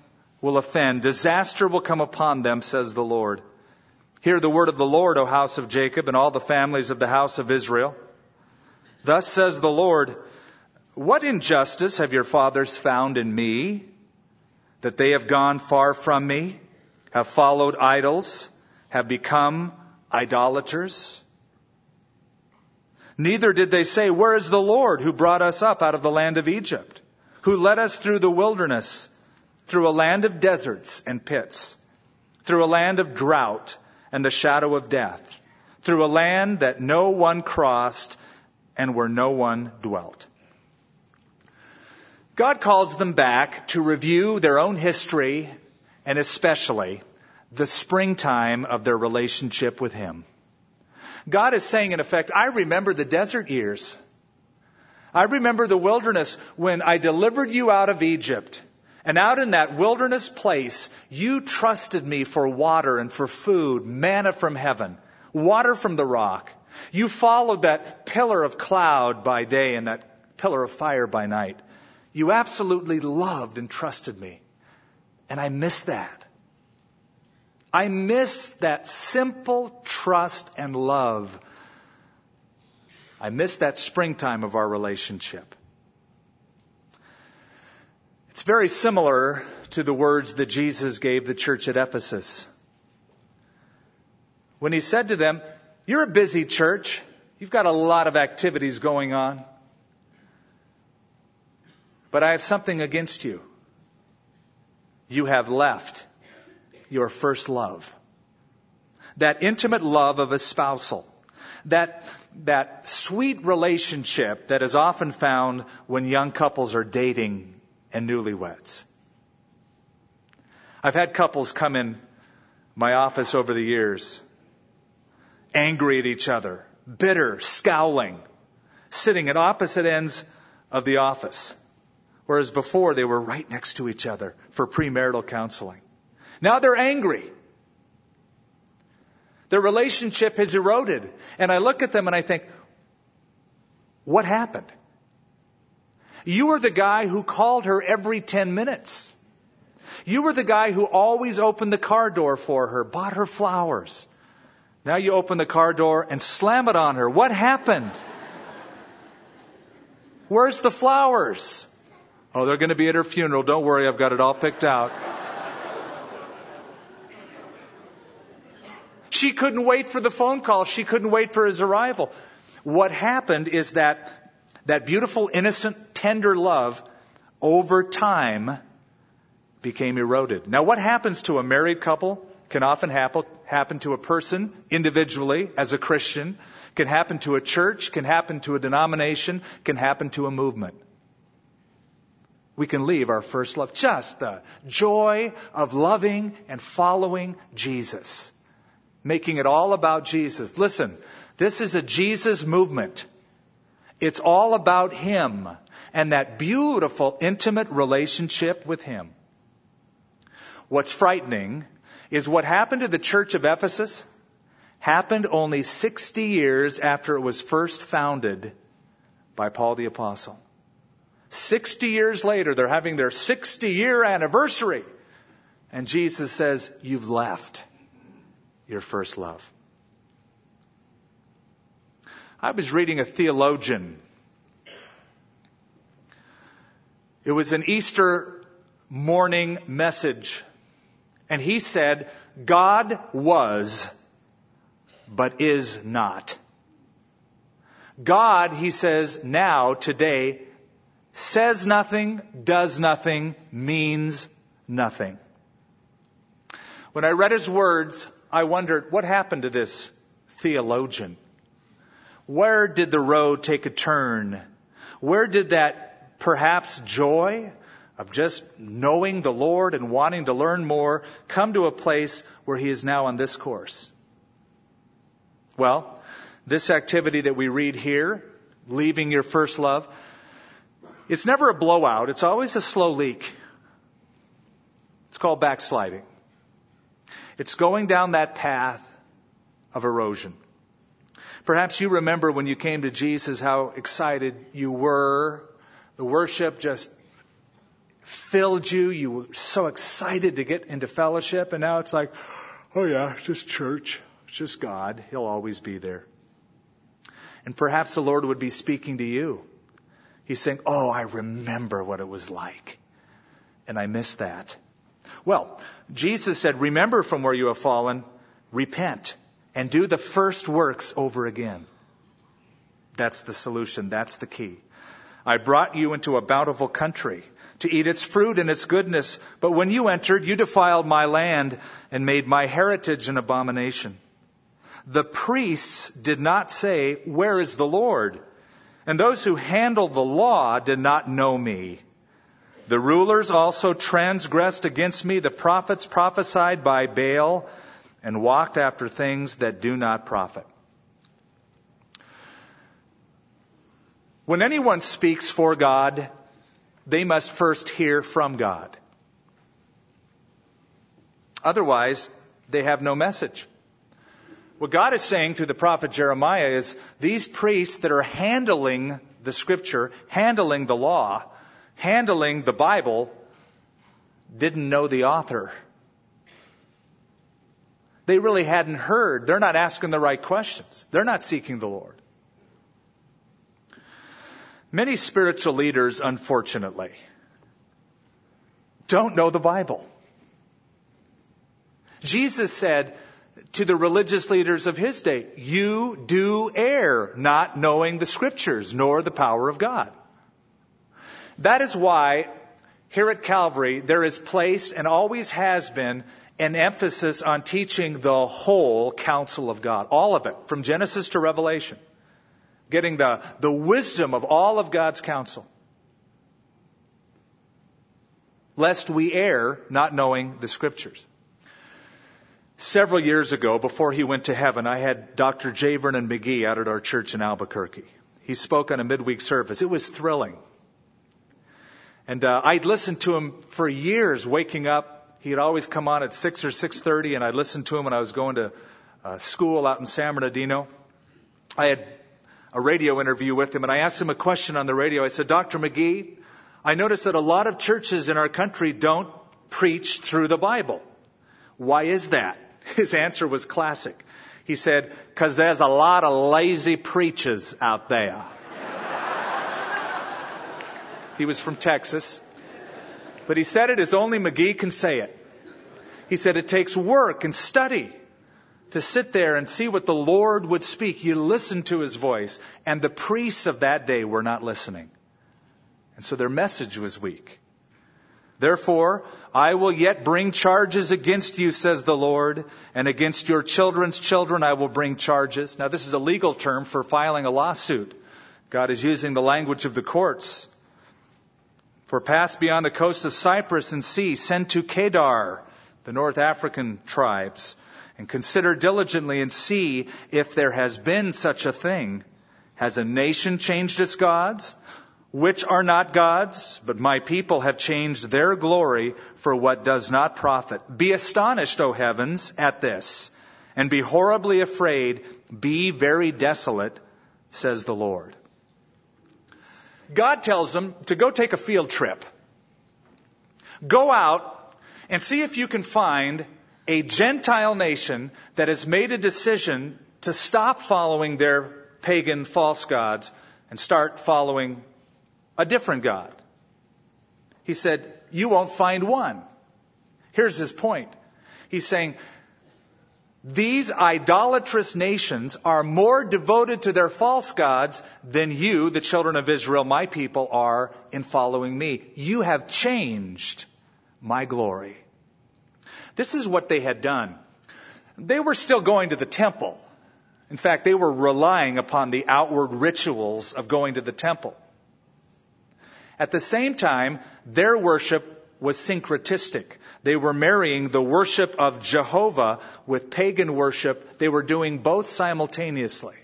will offend. Disaster will come upon them, says the Lord. Hear the word of the Lord, O house of Jacob, and all the families of the house of Israel. Thus says the Lord, what injustice have your fathers found in me, that they have gone far from me, have followed idols, have become idolaters? Neither did they say, where is the Lord who brought us up out of the land of Egypt, who led us through the wilderness, through a land of deserts and pits, through a land of drought and the shadow of death, through a land that no one crossed and where no one dwelt. God calls them back to review their own history and especially the springtime of their relationship with Him. God is saying, in effect, I remember the desert years. I remember the wilderness when I delivered you out of Egypt. And out in that wilderness place, you trusted me for water and for food, manna from heaven, water from the rock. You followed that pillar of cloud by day and that pillar of fire by night. You absolutely loved and trusted me. And I miss that. I miss that simple trust and love. I miss that springtime of our relationship. It's very similar to the words that Jesus gave the church at Ephesus. When He said to them, you're a busy church. You've got a lot of activities going on. But I have something against you. You have left your first love. That intimate love of a spousal. That sweet relationship that is often found when young couples are dating and newlyweds. I've had couples come in my office over the years, angry at each other, bitter, scowling, sitting at opposite ends of the office. Whereas before they were right next to each other for premarital counseling. Now they're angry. Their relationship has eroded. And I look at them and I think, what happened? You were the guy who called her every 10 minutes. You were the guy who always opened the car door for her, bought her flowers. Now you open the car door and slam it on her. What happened? Where's the flowers? Oh, they're going to be at her funeral. Don't worry, I've got it all picked out. She couldn't wait for the phone call. She couldn't wait for his arrival. What happened is that beautiful, innocent, tender love over time became eroded. Now, what happens to a married couple can often happen to a person individually as a Christian, can happen to a church, can happen to a denomination, can happen to a movement. We can leave our first love. Just the joy of loving and following Jesus. Making it all about Jesus. Listen, this is a Jesus movement. It's all about Him and that beautiful, intimate relationship with Him. What's frightening is what happened to the church of Ephesus happened only 60 years after it was first founded by Paul the Apostle. 60 years later, they're having their 60-year anniversary. And Jesus says, you've left your first love. I was reading a theologian. It was an Easter morning message. And he said, God was, but is not. God, he says, now, today, says nothing, does nothing, means nothing. When I read his words, I wondered, what happened to this theologian? Where did the road take a turn? Where did that perhaps joy of just knowing the Lord and wanting to learn more come to a place where he is now on this course? Well, this activity that we read here, leaving your first love, it's never a blowout. It's always a slow leak. It's called backsliding. It's going down that path of erosion. Perhaps you remember when you came to Jesus how excited you were. The worship just filled you. You were so excited to get into fellowship. And now it's like, oh yeah, it's just church. It's just God. He'll always be there. And perhaps the Lord would be speaking to you. He's saying, oh, I remember what it was like. And I miss that. Well, Jesus said, remember from where you have fallen, repent, and do the first works over again. That's the solution. That's the key. I brought you into a bountiful country to eat its fruit and its goodness. But when you entered, you defiled my land and made my heritage an abomination. The priests did not say, where is the Lord? And those who handled the law did not know me. The rulers also transgressed against me. The prophets prophesied by Baal and walked after things that do not profit. When anyone speaks for God, they must first hear from God. Otherwise, they have no message. What God is saying through the prophet Jeremiah is these priests that are handling the scripture, handling the law, handling the Bible, didn't know the author. They really hadn't heard. They're not asking the right questions. They're not seeking the Lord. Many spiritual leaders, unfortunately, don't know the Bible. Jesus said to the religious leaders of his day, you do err, not knowing the scriptures, nor the power of God. That is why here at Calvary there is placed and always has been an emphasis on teaching the whole counsel of God. All of it, from Genesis to Revelation. Getting the wisdom of all of God's counsel. Lest we err, not knowing the scriptures. Several years ago, before he went to heaven, I had Dr. J. Vernon McGee out at our church in Albuquerque. He spoke on a midweek service. It was thrilling. And I'd listened to him for years, waking up. He'd always come on at 6 or 6:30, and I'd listen to him when I was going to school out in San Bernardino. I had a radio interview with him, and I asked him a question on the radio. I said, Dr. McGee, I noticed that a lot of churches in our country don't preach through the Bible. Why is that? His answer was classic. He said, because there's a lot of lazy preachers out there. He was from Texas. But he said it as only McGee can say it. He said it takes work and study to sit there and see what the Lord would speak. You listen to his voice. And the priests of that day were not listening. And so their message was weak. Therefore, I will yet bring charges against you, says the Lord, and against your children's children I will bring charges. Now, this is a legal term for filing a lawsuit. God is using the language of the courts. For pass beyond the coast of Cyprus and see, send to Kedar, the North African tribes, and consider diligently and see if there has been such a thing. Has a nation changed its gods? Which are not gods, but my people have changed their glory for what does not profit. Be astonished, O heavens, at this, and be horribly afraid. Be very desolate, says the Lord. God tells them to go take a field trip. Go out and see if you can find a Gentile nation that has made a decision to stop following their pagan false gods and start following a different God. He said, you won't find one. Here's his point. He's saying, these idolatrous nations are more devoted to their false gods than you, the children of Israel, my people, are in following me. You have changed my glory. This is what they had done. They were still going to the temple. In fact, they were relying upon the outward rituals of going to the temple. At the same time, their worship was syncretistic. They were marrying the worship of Jehovah with pagan worship. They were doing both simultaneously.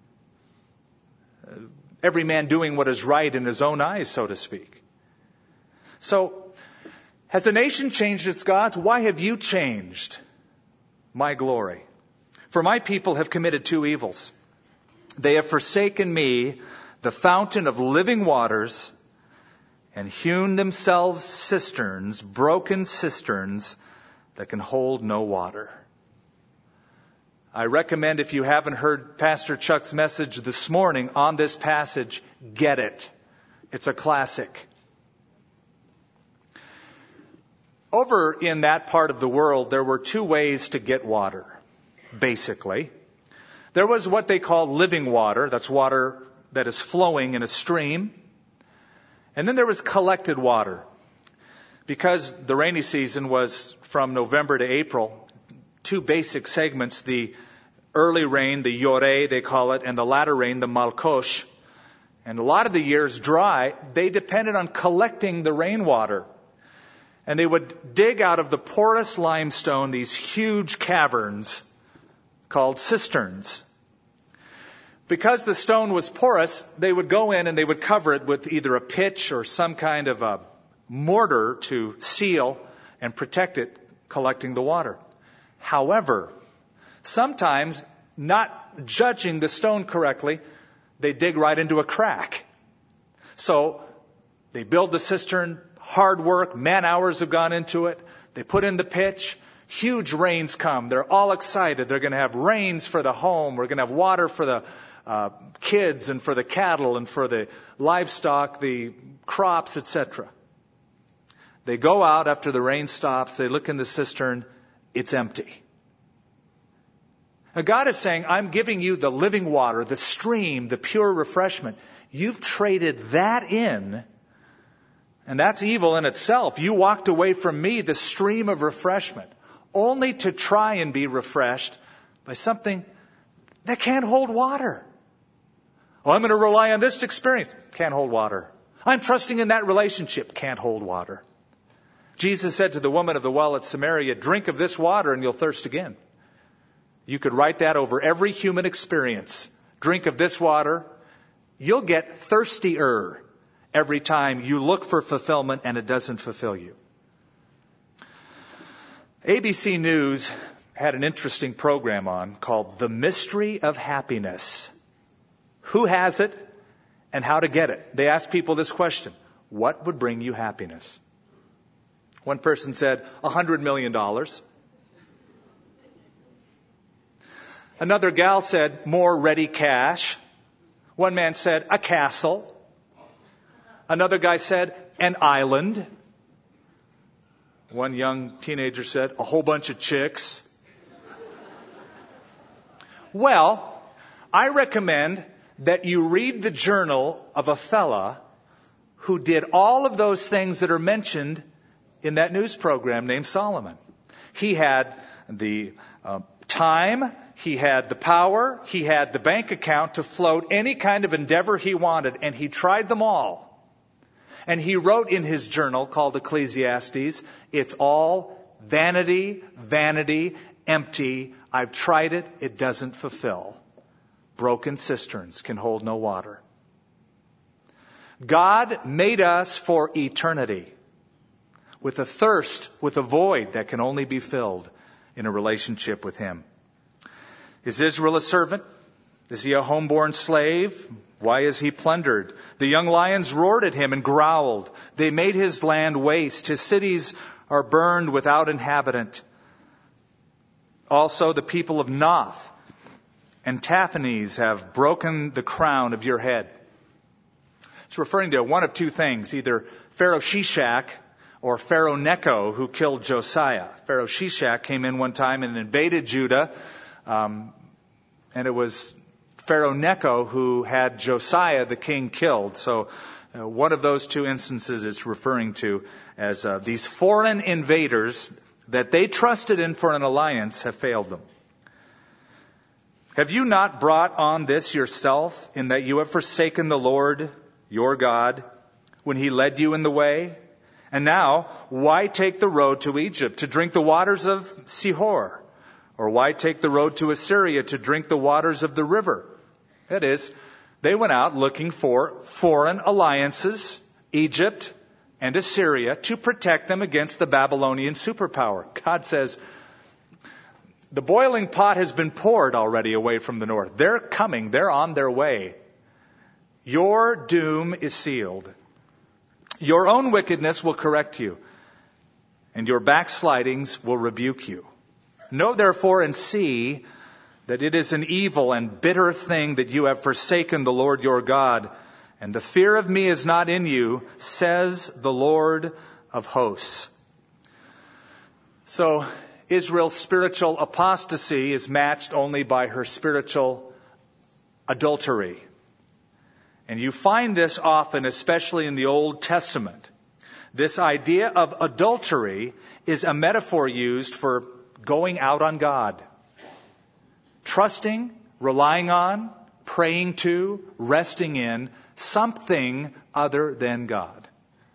Every man doing what is right in his own eyes, so to speak. So, has the nation changed its gods? Why have you changed my glory? For my people have committed two evils. They have forsaken me, the fountain of living waters, and hewn themselves cisterns, broken cisterns that can hold no water. I recommend, if you haven't heard Pastor Chuck's message this morning on this passage, get it. It's a classic. Over in that part of the world, there were two ways to get water, basically. There was what they call living water. That's water that is flowing in a stream. And then there was collected water. Because the rainy season was from November to April, two basic segments, the early rain, the Yoreh they call it, and the latter rain, the Malkosh. And a lot of the years dry, they depended on collecting the rainwater. And they would dig out of the porous limestone these huge caverns called cisterns. Because the stone was porous, they would go in and they would cover it with either a pitch or some kind of a mortar to seal and protect it, collecting the water. However, sometimes, not judging the stone correctly, they dig right into a crack. So they build the cistern, hard work, man hours have gone into it. They put in the pitch. Huge rains come. They're all excited. They're going to have rains for the home. We're going to have water for the kids and for the cattle and for the livestock, the crops, etc. They go out after the rain stops. They look in the cistern. It's empty. Now God is saying, I'm giving you the living water, the stream, the pure refreshment. You've traded that in, and that's evil in itself. You walked away from me, the stream of refreshment, only to try and be refreshed by something that can't hold water. Oh, I'm going to rely on this experience. Can't hold water. I'm trusting in that relationship. Can't hold water. Jesus said to the woman of the well at Samaria, drink of this water and you'll thirst again. You could write that over every human experience. Drink of this water. You'll get thirstier every time you look for fulfillment and it doesn't fulfill you. ABC News had an interesting program on called The Mystery of Happiness. Who has it and how to get it? They asked people this question. What would bring you happiness? One person said, $100 million. Another gal said, more ready cash. One man said, a castle. Another guy said, an island. One young teenager said, a whole bunch of chicks. Well, I recommend that you read the journal of a fella who did all of those things that are mentioned in that news program named Solomon. He had the time, he had the power, he had the bank account to float any kind of endeavor he wanted, and he tried them all. And he wrote in his journal called Ecclesiastes, it's all vanity, vanity, empty. I've tried it, it doesn't fulfill. Broken cisterns can hold no water. God made us for eternity, with a thirst, with a void that can only be filled in a relationship with Him. Is Israel a servant? Is he a homeborn slave? Why is he plundered? The young lions roared at him and growled. They made his land waste. His cities are burned without inhabitant. Also the people of Noth and Taphanes have broken the crown of your head. It's referring to one of two things, either Pharaoh Shishak or Pharaoh Necho, who killed Josiah. Pharaoh Shishak came in one time and invaded Judah, and it was Pharaoh Necho who had Josiah the king killed. So one of those two instances it's referring to as these foreign invaders that they trusted in for an alliance have failed them. Have you not brought on this yourself, in that you have forsaken the Lord your God when He led you in the way? And now, why take the road to Egypt to drink the waters of Sihor? Or why take the road to Assyria to drink the waters of the river? That is, they went out looking for foreign alliances, Egypt and Assyria, to protect them against the Babylonian superpower. God says, the boiling pot has been poured already away from the north. They're coming. They're on their way. Your doom is sealed. Your own wickedness will correct you, and your backslidings will rebuke you. Know therefore and see that it is an evil and bitter thing that you have forsaken the Lord your God, and the fear of me is not in you, says the Lord of hosts. So Israel's spiritual apostasy is matched only by her spiritual adultery. And you find this often, especially in the Old Testament. This idea of adultery is a metaphor used for going out on God. Trusting, relying on, praying to, resting in something other than God.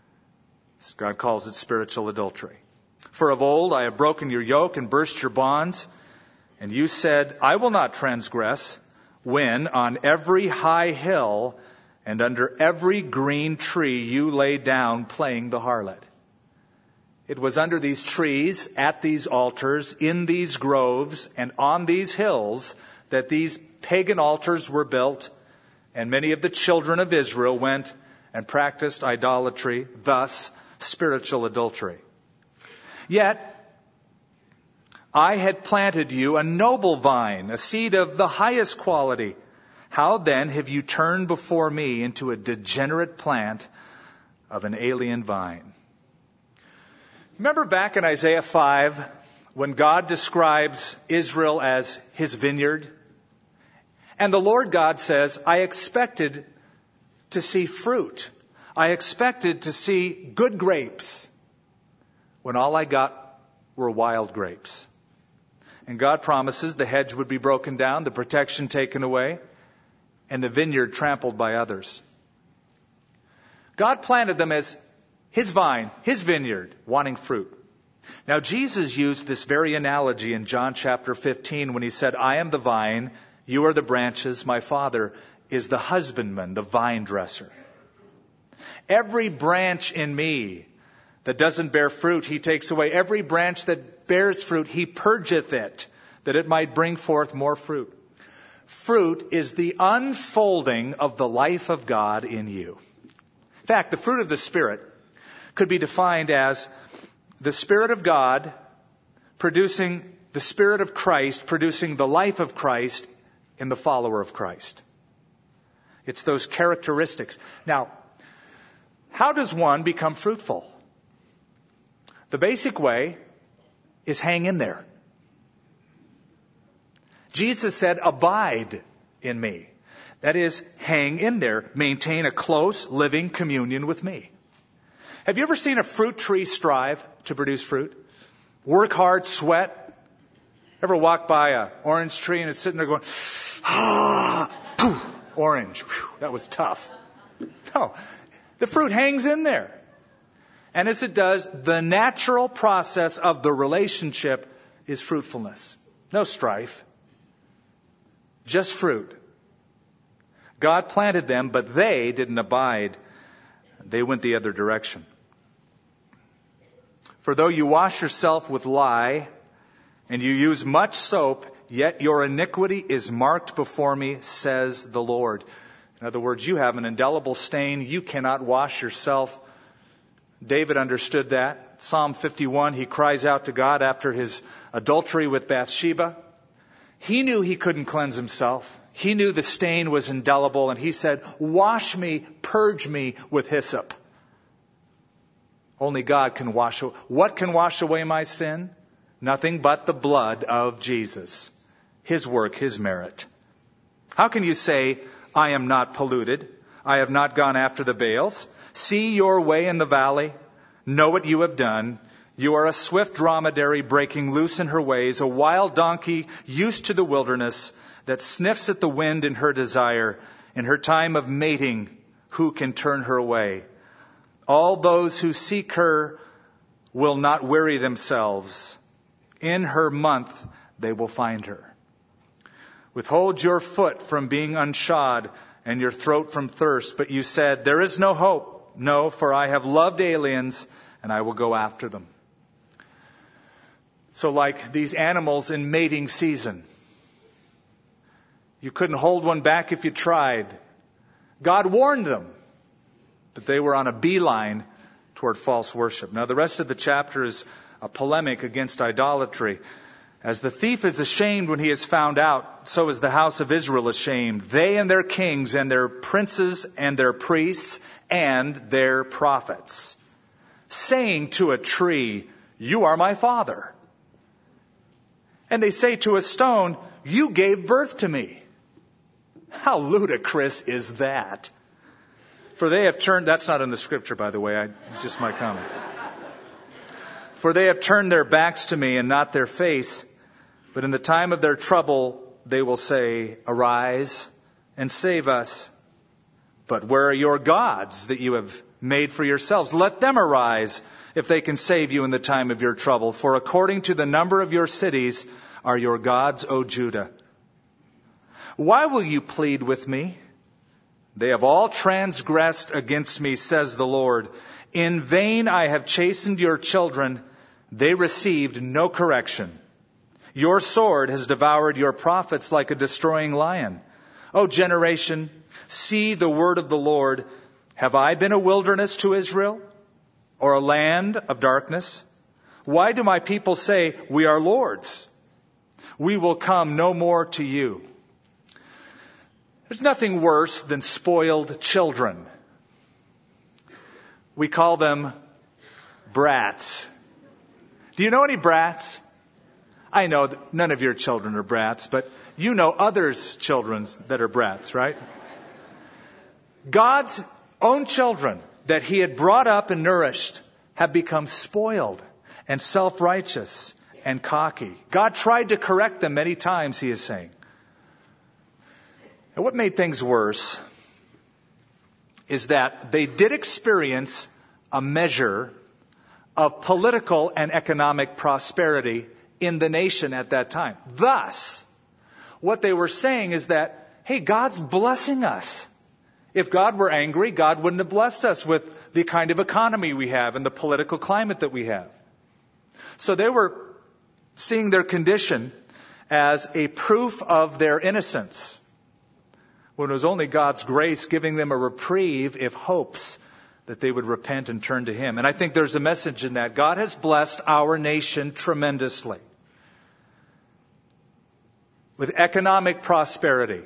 God calls it spiritual adultery. For of old I have broken your yoke and burst your bonds. And you said, I will not transgress, when on every high hill and under every green tree you lay down playing the harlot. It was under these trees, at these altars, in these groves, and on these hills that these pagan altars were built, and many of the children of Israel went and practiced idolatry, thus spiritual adultery. Yet, I had planted you a noble vine, a seed of the highest quality. How then have you turned before me into a degenerate plant of an alien vine? Remember back in Isaiah 5 when God describes Israel as his vineyard? And the Lord God says, I expected to see fruit. I expected to see good grapes when all I got were wild grapes. And God promises the hedge would be broken down, the protection taken away, and the vineyard trampled by others. God planted them as his vine, his vineyard, wanting fruit. Now Jesus used this very analogy in John chapter 15 when he said, I am the vine, you are the branches, my Father is the husbandman, the vine dresser. Every branch in me that doesn't bear fruit, he takes away. Every branch that bears fruit, he purgeth it, that it might bring forth more fruit. Fruit is the unfolding of the life of God in you. In fact, the fruit of the Spirit could be defined as the Spirit of God producing the Spirit of Christ, producing the life of Christ in the follower of Christ. It's those characteristics. Now, how does one become fruitful? The basic way is hang in there. Jesus said, abide in me. That is, hang in there. Maintain a close, living communion with me. Have you ever seen a fruit tree strive to produce fruit? Work hard, sweat. Ever walk by an orange tree and it's sitting there going, poof, orange. Whew, that was tough. No, the fruit hangs in there. And as it does, the natural process of the relationship is fruitfulness. No strife. Just fruit. God planted them, but they didn't abide. They went the other direction. For though you wash yourself with lye, and you use much soap, yet your iniquity is marked before me, says the Lord. In other words, you have an indelible stain. You cannot wash yourself. David understood that. Psalm 51, he cries out to God after his adultery with Bathsheba. He knew he couldn't cleanse himself. He knew the stain was indelible, and he said, wash me, purge me with hyssop. Only God can wash away. What can wash away my sin? Nothing but the blood of Jesus. His work, his merit. How can you say, I am not polluted? I have not gone after the Baals. See your way in the valley. Know what you have done. You are a swift dromedary breaking loose in her ways, a wild donkey used to the wilderness that sniffs at the wind in her desire. In her time of mating, who can turn her away? All those who seek her will not weary themselves. In her month, they will find her. Withhold your foot from being unshod and your throat from thirst. But you said, there is no hope. No, for I have loved aliens and I will go after them. So like these animals in mating season, you couldn't hold one back if you tried. God warned them. But they were on a beeline toward false worship. Now, the rest of the chapter is a polemic against idolatry. As the thief is ashamed when he is found out, so is the house of Israel ashamed. They and their kings and their princes and their priests and their prophets, saying to a tree, "You are my father." And they say to a stone, "You gave birth to me." How ludicrous is that? For they have turned, that's not in the scripture, by the way, just my comment. For they have turned their backs to me and not their face. But in the time of their trouble, they will say, "Arise and save us." But where are your gods that you have made for yourselves? Let them arise if they can save you in the time of your trouble. For according to the number of your cities are your gods, O Judah. Why will you plead with me? They have all transgressed against me, says the Lord. In vain I have chastened your children. They received no correction. Your sword has devoured your prophets like a destroying lion. O generation, see the word of the Lord. Have I been a wilderness to Israel, or a land of darkness? Why do my people say, "We are lords"? We will come no more to you. There's nothing worse than spoiled children. We call them brats. Do you know any brats? I know that none of your children are brats, but you know others' children that are brats, right? God's own children that he had brought up and nourished have become spoiled and self-righteous and cocky. God tried to correct them many times, he is saying. And what made things worse is that they did experience a measure of political and economic prosperity in the nation at that time. Thus, what they were saying is that, hey, God's blessing us. If God were angry, God wouldn't have blessed us with the kind of economy we have and the political climate that we have. So they were seeing their condition as a proof of their innocence, when it was only God's grace giving them a reprieve if hopes that they would repent and turn to him. And I think there's a message in that. God has blessed our nation tremendously with economic prosperity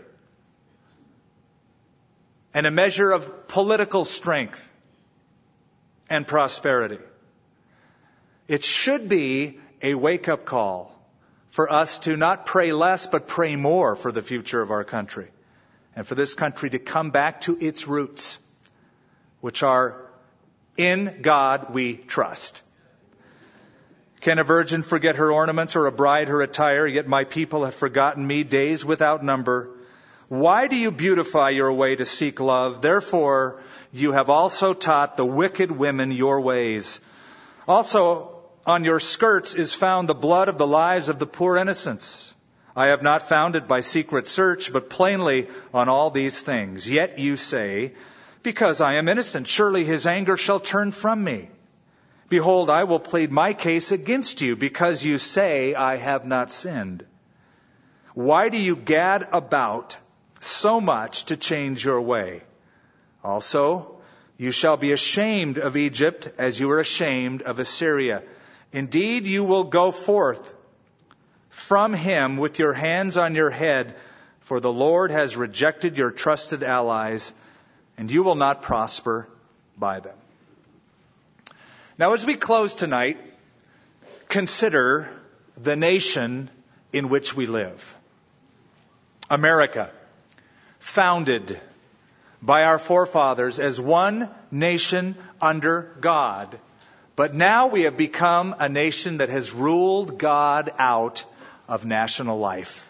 and a measure of political strength and prosperity. It should be a wake-up call for us to not pray less, but pray more for the future of our country, and for this country to come back to its roots, which are, in God we trust. Can a virgin forget her ornaments, or a bride her attire? Yet my people have forgotten me days without number. Why do you beautify your way to seek love? Therefore, you have also taught the wicked women your ways. Also, on your skirts is found the blood of the lives of the poor innocents. I have not found it by secret search, but plainly on all these things. Yet you say, because I am innocent, surely his anger shall turn from me. Behold, I will plead my case against you, because you say I have not sinned. Why do you gad about so much to change your way? Also, you shall be ashamed of Egypt as you are ashamed of Assyria. Indeed, you will go forth from him with your hands on your head, for the Lord has rejected your trusted allies, and you will not prosper by them. Now, as we close tonight, consider the nation in which we live. America, founded by our forefathers as one nation under God. But now we have become a nation that has ruled God out of national life.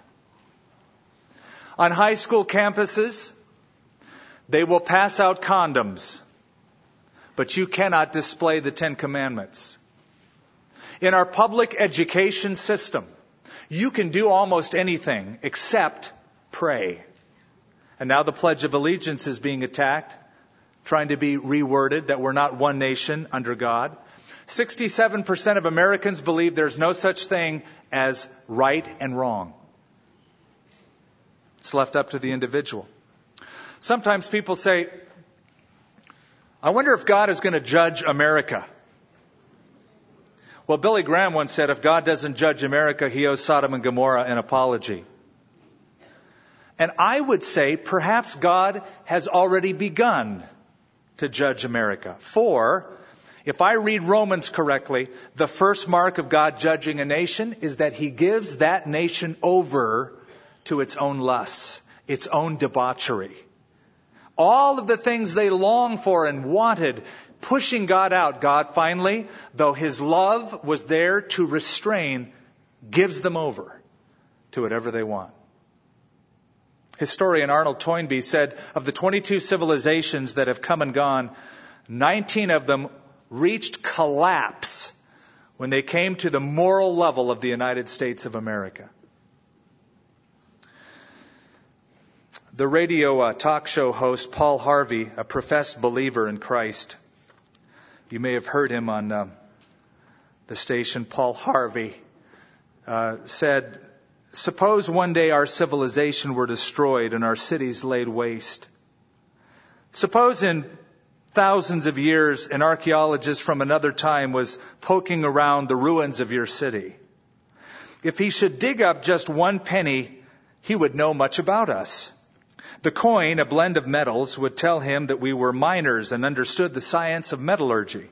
On high school campuses, they will pass out condoms, but you cannot display the Ten Commandments. In our public education system, you can do almost anything except pray. And now the Pledge of Allegiance is being attacked, trying to be reworded, that we're not one nation under God. 67% of Americans believe there's no such thing as right and wrong. It's left up to the individual. Sometimes people say, I wonder if God is going to judge America. Well, Billy Graham once said, if God doesn't judge America, he owes Sodom and Gomorrah an apology. And I would say perhaps God has already begun to judge America. For, if I read Romans correctly, the first mark of God judging a nation is that he gives that nation over to its own lusts, its own debauchery. All of the things they longed for and wanted, pushing God out, God finally, though his love was there to restrain, gives them over to whatever they want. Historian Arnold Toynbee said, of the 22 civilizations that have come and gone, 19 of them reached collapse when they came to the moral level of the United States of America. The radio talk show host Paul Harvey, a professed believer in Christ, you may have heard him on the station. Paul Harvey said, suppose one day our civilization were destroyed and our cities laid waste. Suppose in thousands of years an archaeologist from another time was poking around the ruins of your city. If he should dig up just one penny, he would know much about us. The coin, a blend of metals, would tell him that we were miners and understood the science of metallurgy.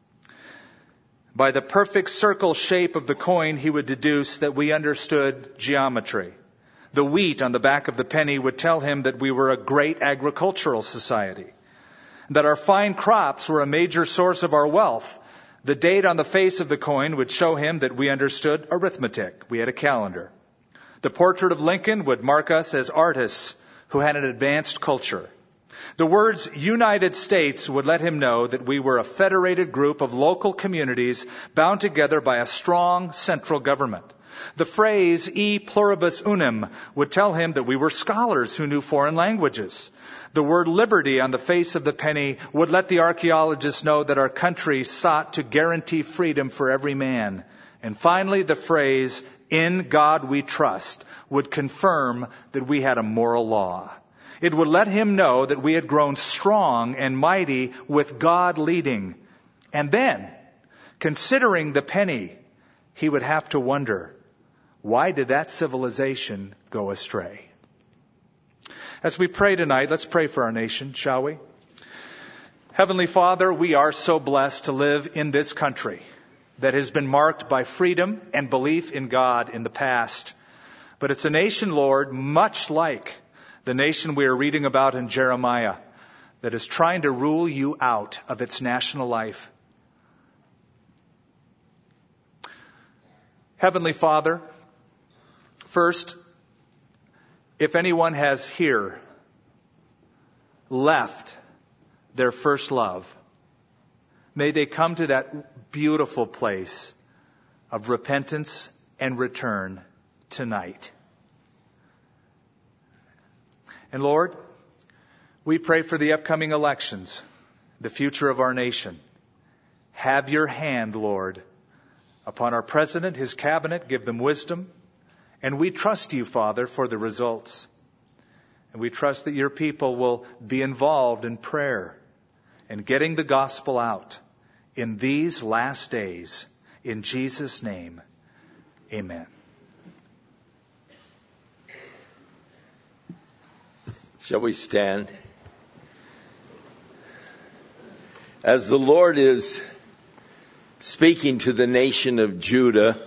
By the perfect circle shape of the coin, he would deduce that we understood geometry. The wheat on the back of the penny would tell him that we were a great agricultural society, that our fine crops were a major source of our wealth. The date on the face of the coin would show him that we understood arithmetic. We had a calendar. The portrait of Lincoln would mark us as artists who had an advanced culture. The words United States would let him know that we were a federated group of local communities bound together by a strong central government. The phrase e pluribus unum would tell him that we were scholars who knew foreign languages. The word liberty on the face of the penny would let the archaeologists know that our country sought to guarantee freedom for every man. And finally, the phrase, in God we trust, would confirm that we had a moral law. It would let him know that we had grown strong and mighty with God leading. And then, considering the penny, he would have to wonder, why did that civilization go astray? As we pray tonight, let's pray for our nation, shall we? Heavenly Father, we are so blessed to live in this country that has been marked by freedom and belief in God in the past. But it's a nation, Lord, much like the nation we are reading about in Jeremiah, that is trying to rule you out of its national life. Heavenly Father, first, if anyone has here left their first love, may they come to that beautiful place of repentance and return tonight. And Lord, we pray for the upcoming elections, the future of our nation. Have your hand, Lord, upon our president, his cabinet, give them wisdom. And we trust you, Father, for the results. And we trust that your people will be involved in prayer and getting the gospel out in these last days. In Jesus' name, amen. Shall we stand? As the Lord is speaking to the nation of Judah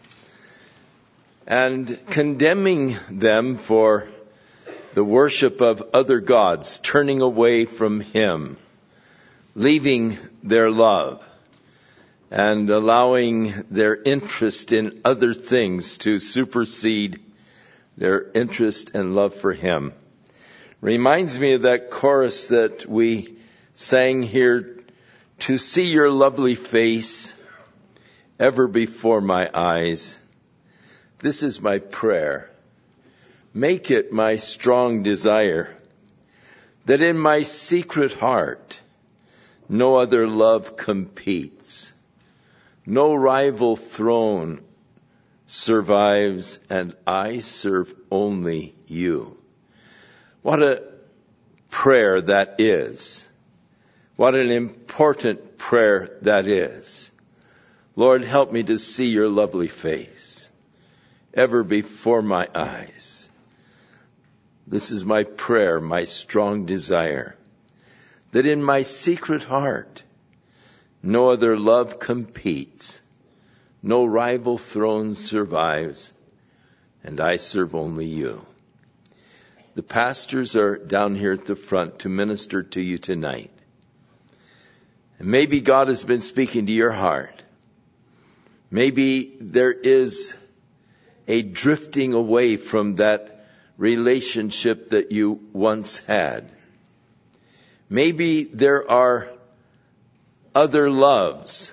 and condemning them for the worship of other gods, turning away from Him, leaving their love, and allowing their interest in other things to supersede their interest and love for Him. Reminds me of that chorus that we sang here, to see your lovely face ever before my eyes. This is my prayer. Make it my strong desire that in my secret heart no other love competes. No rival throne survives, and I serve only you. What a prayer that is. What an important prayer that is. Lord, help me to see your lovely face ever before my eyes. This is my prayer, my strong desire, that in my secret heart no other love competes, no rival throne survives, and I serve only you. The pastors are down here at the front to minister to you tonight. And maybe God has been speaking to your heart. Maybe there is a drifting away from that relationship that you once had. Maybe there are other loves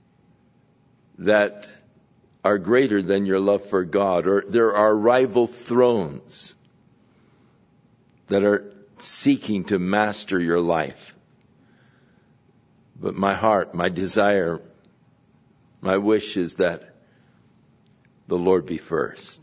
that are greater than your love for God, or there are rival thrones that are seeking to master your life. But my heart, my desire, my wish is that the Lord be first.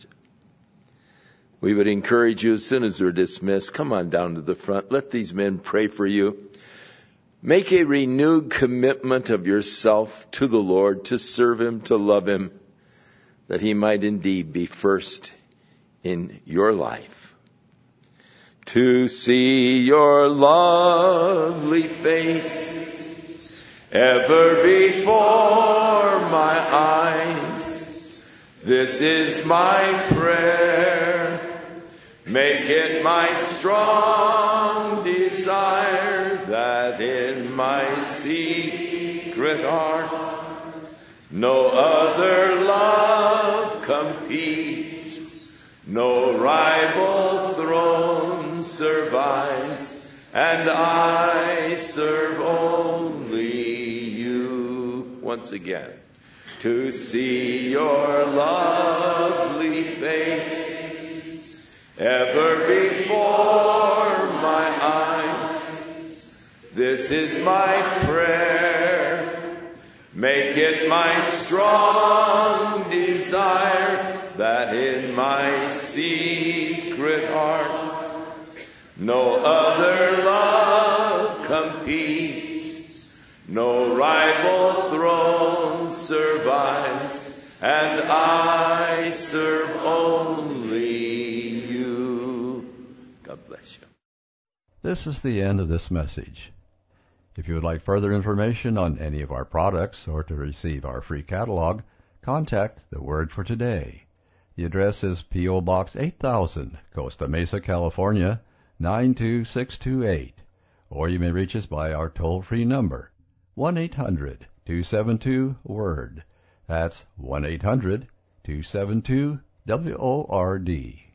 We would encourage you as soon as we're dismissed, come on down to the front. Let these men pray for you. Make a renewed commitment of yourself to the Lord, to serve Him, to love Him, that He might indeed be first in your life. To see your lovely face ever before my eyes, this is my prayer. Make it my strong desire that in my secret heart no other love competes, no rival throne survives, and I serve only you. Once again, to see your lovely face ever before my eyes, this is my prayer. Make it my strong desire that in my secret heart no other love competes, no rival throne survives, and I serve only you. God bless you. This is the end of this message. If you would like further information on any of our products or to receive our free catalog, contact The Word for Today. The address is P.O. Box 8000, Costa Mesa, California, 92628. Or you may reach us by our toll-free number, 1-800-272-WORD. That's 1-800-272-WORD.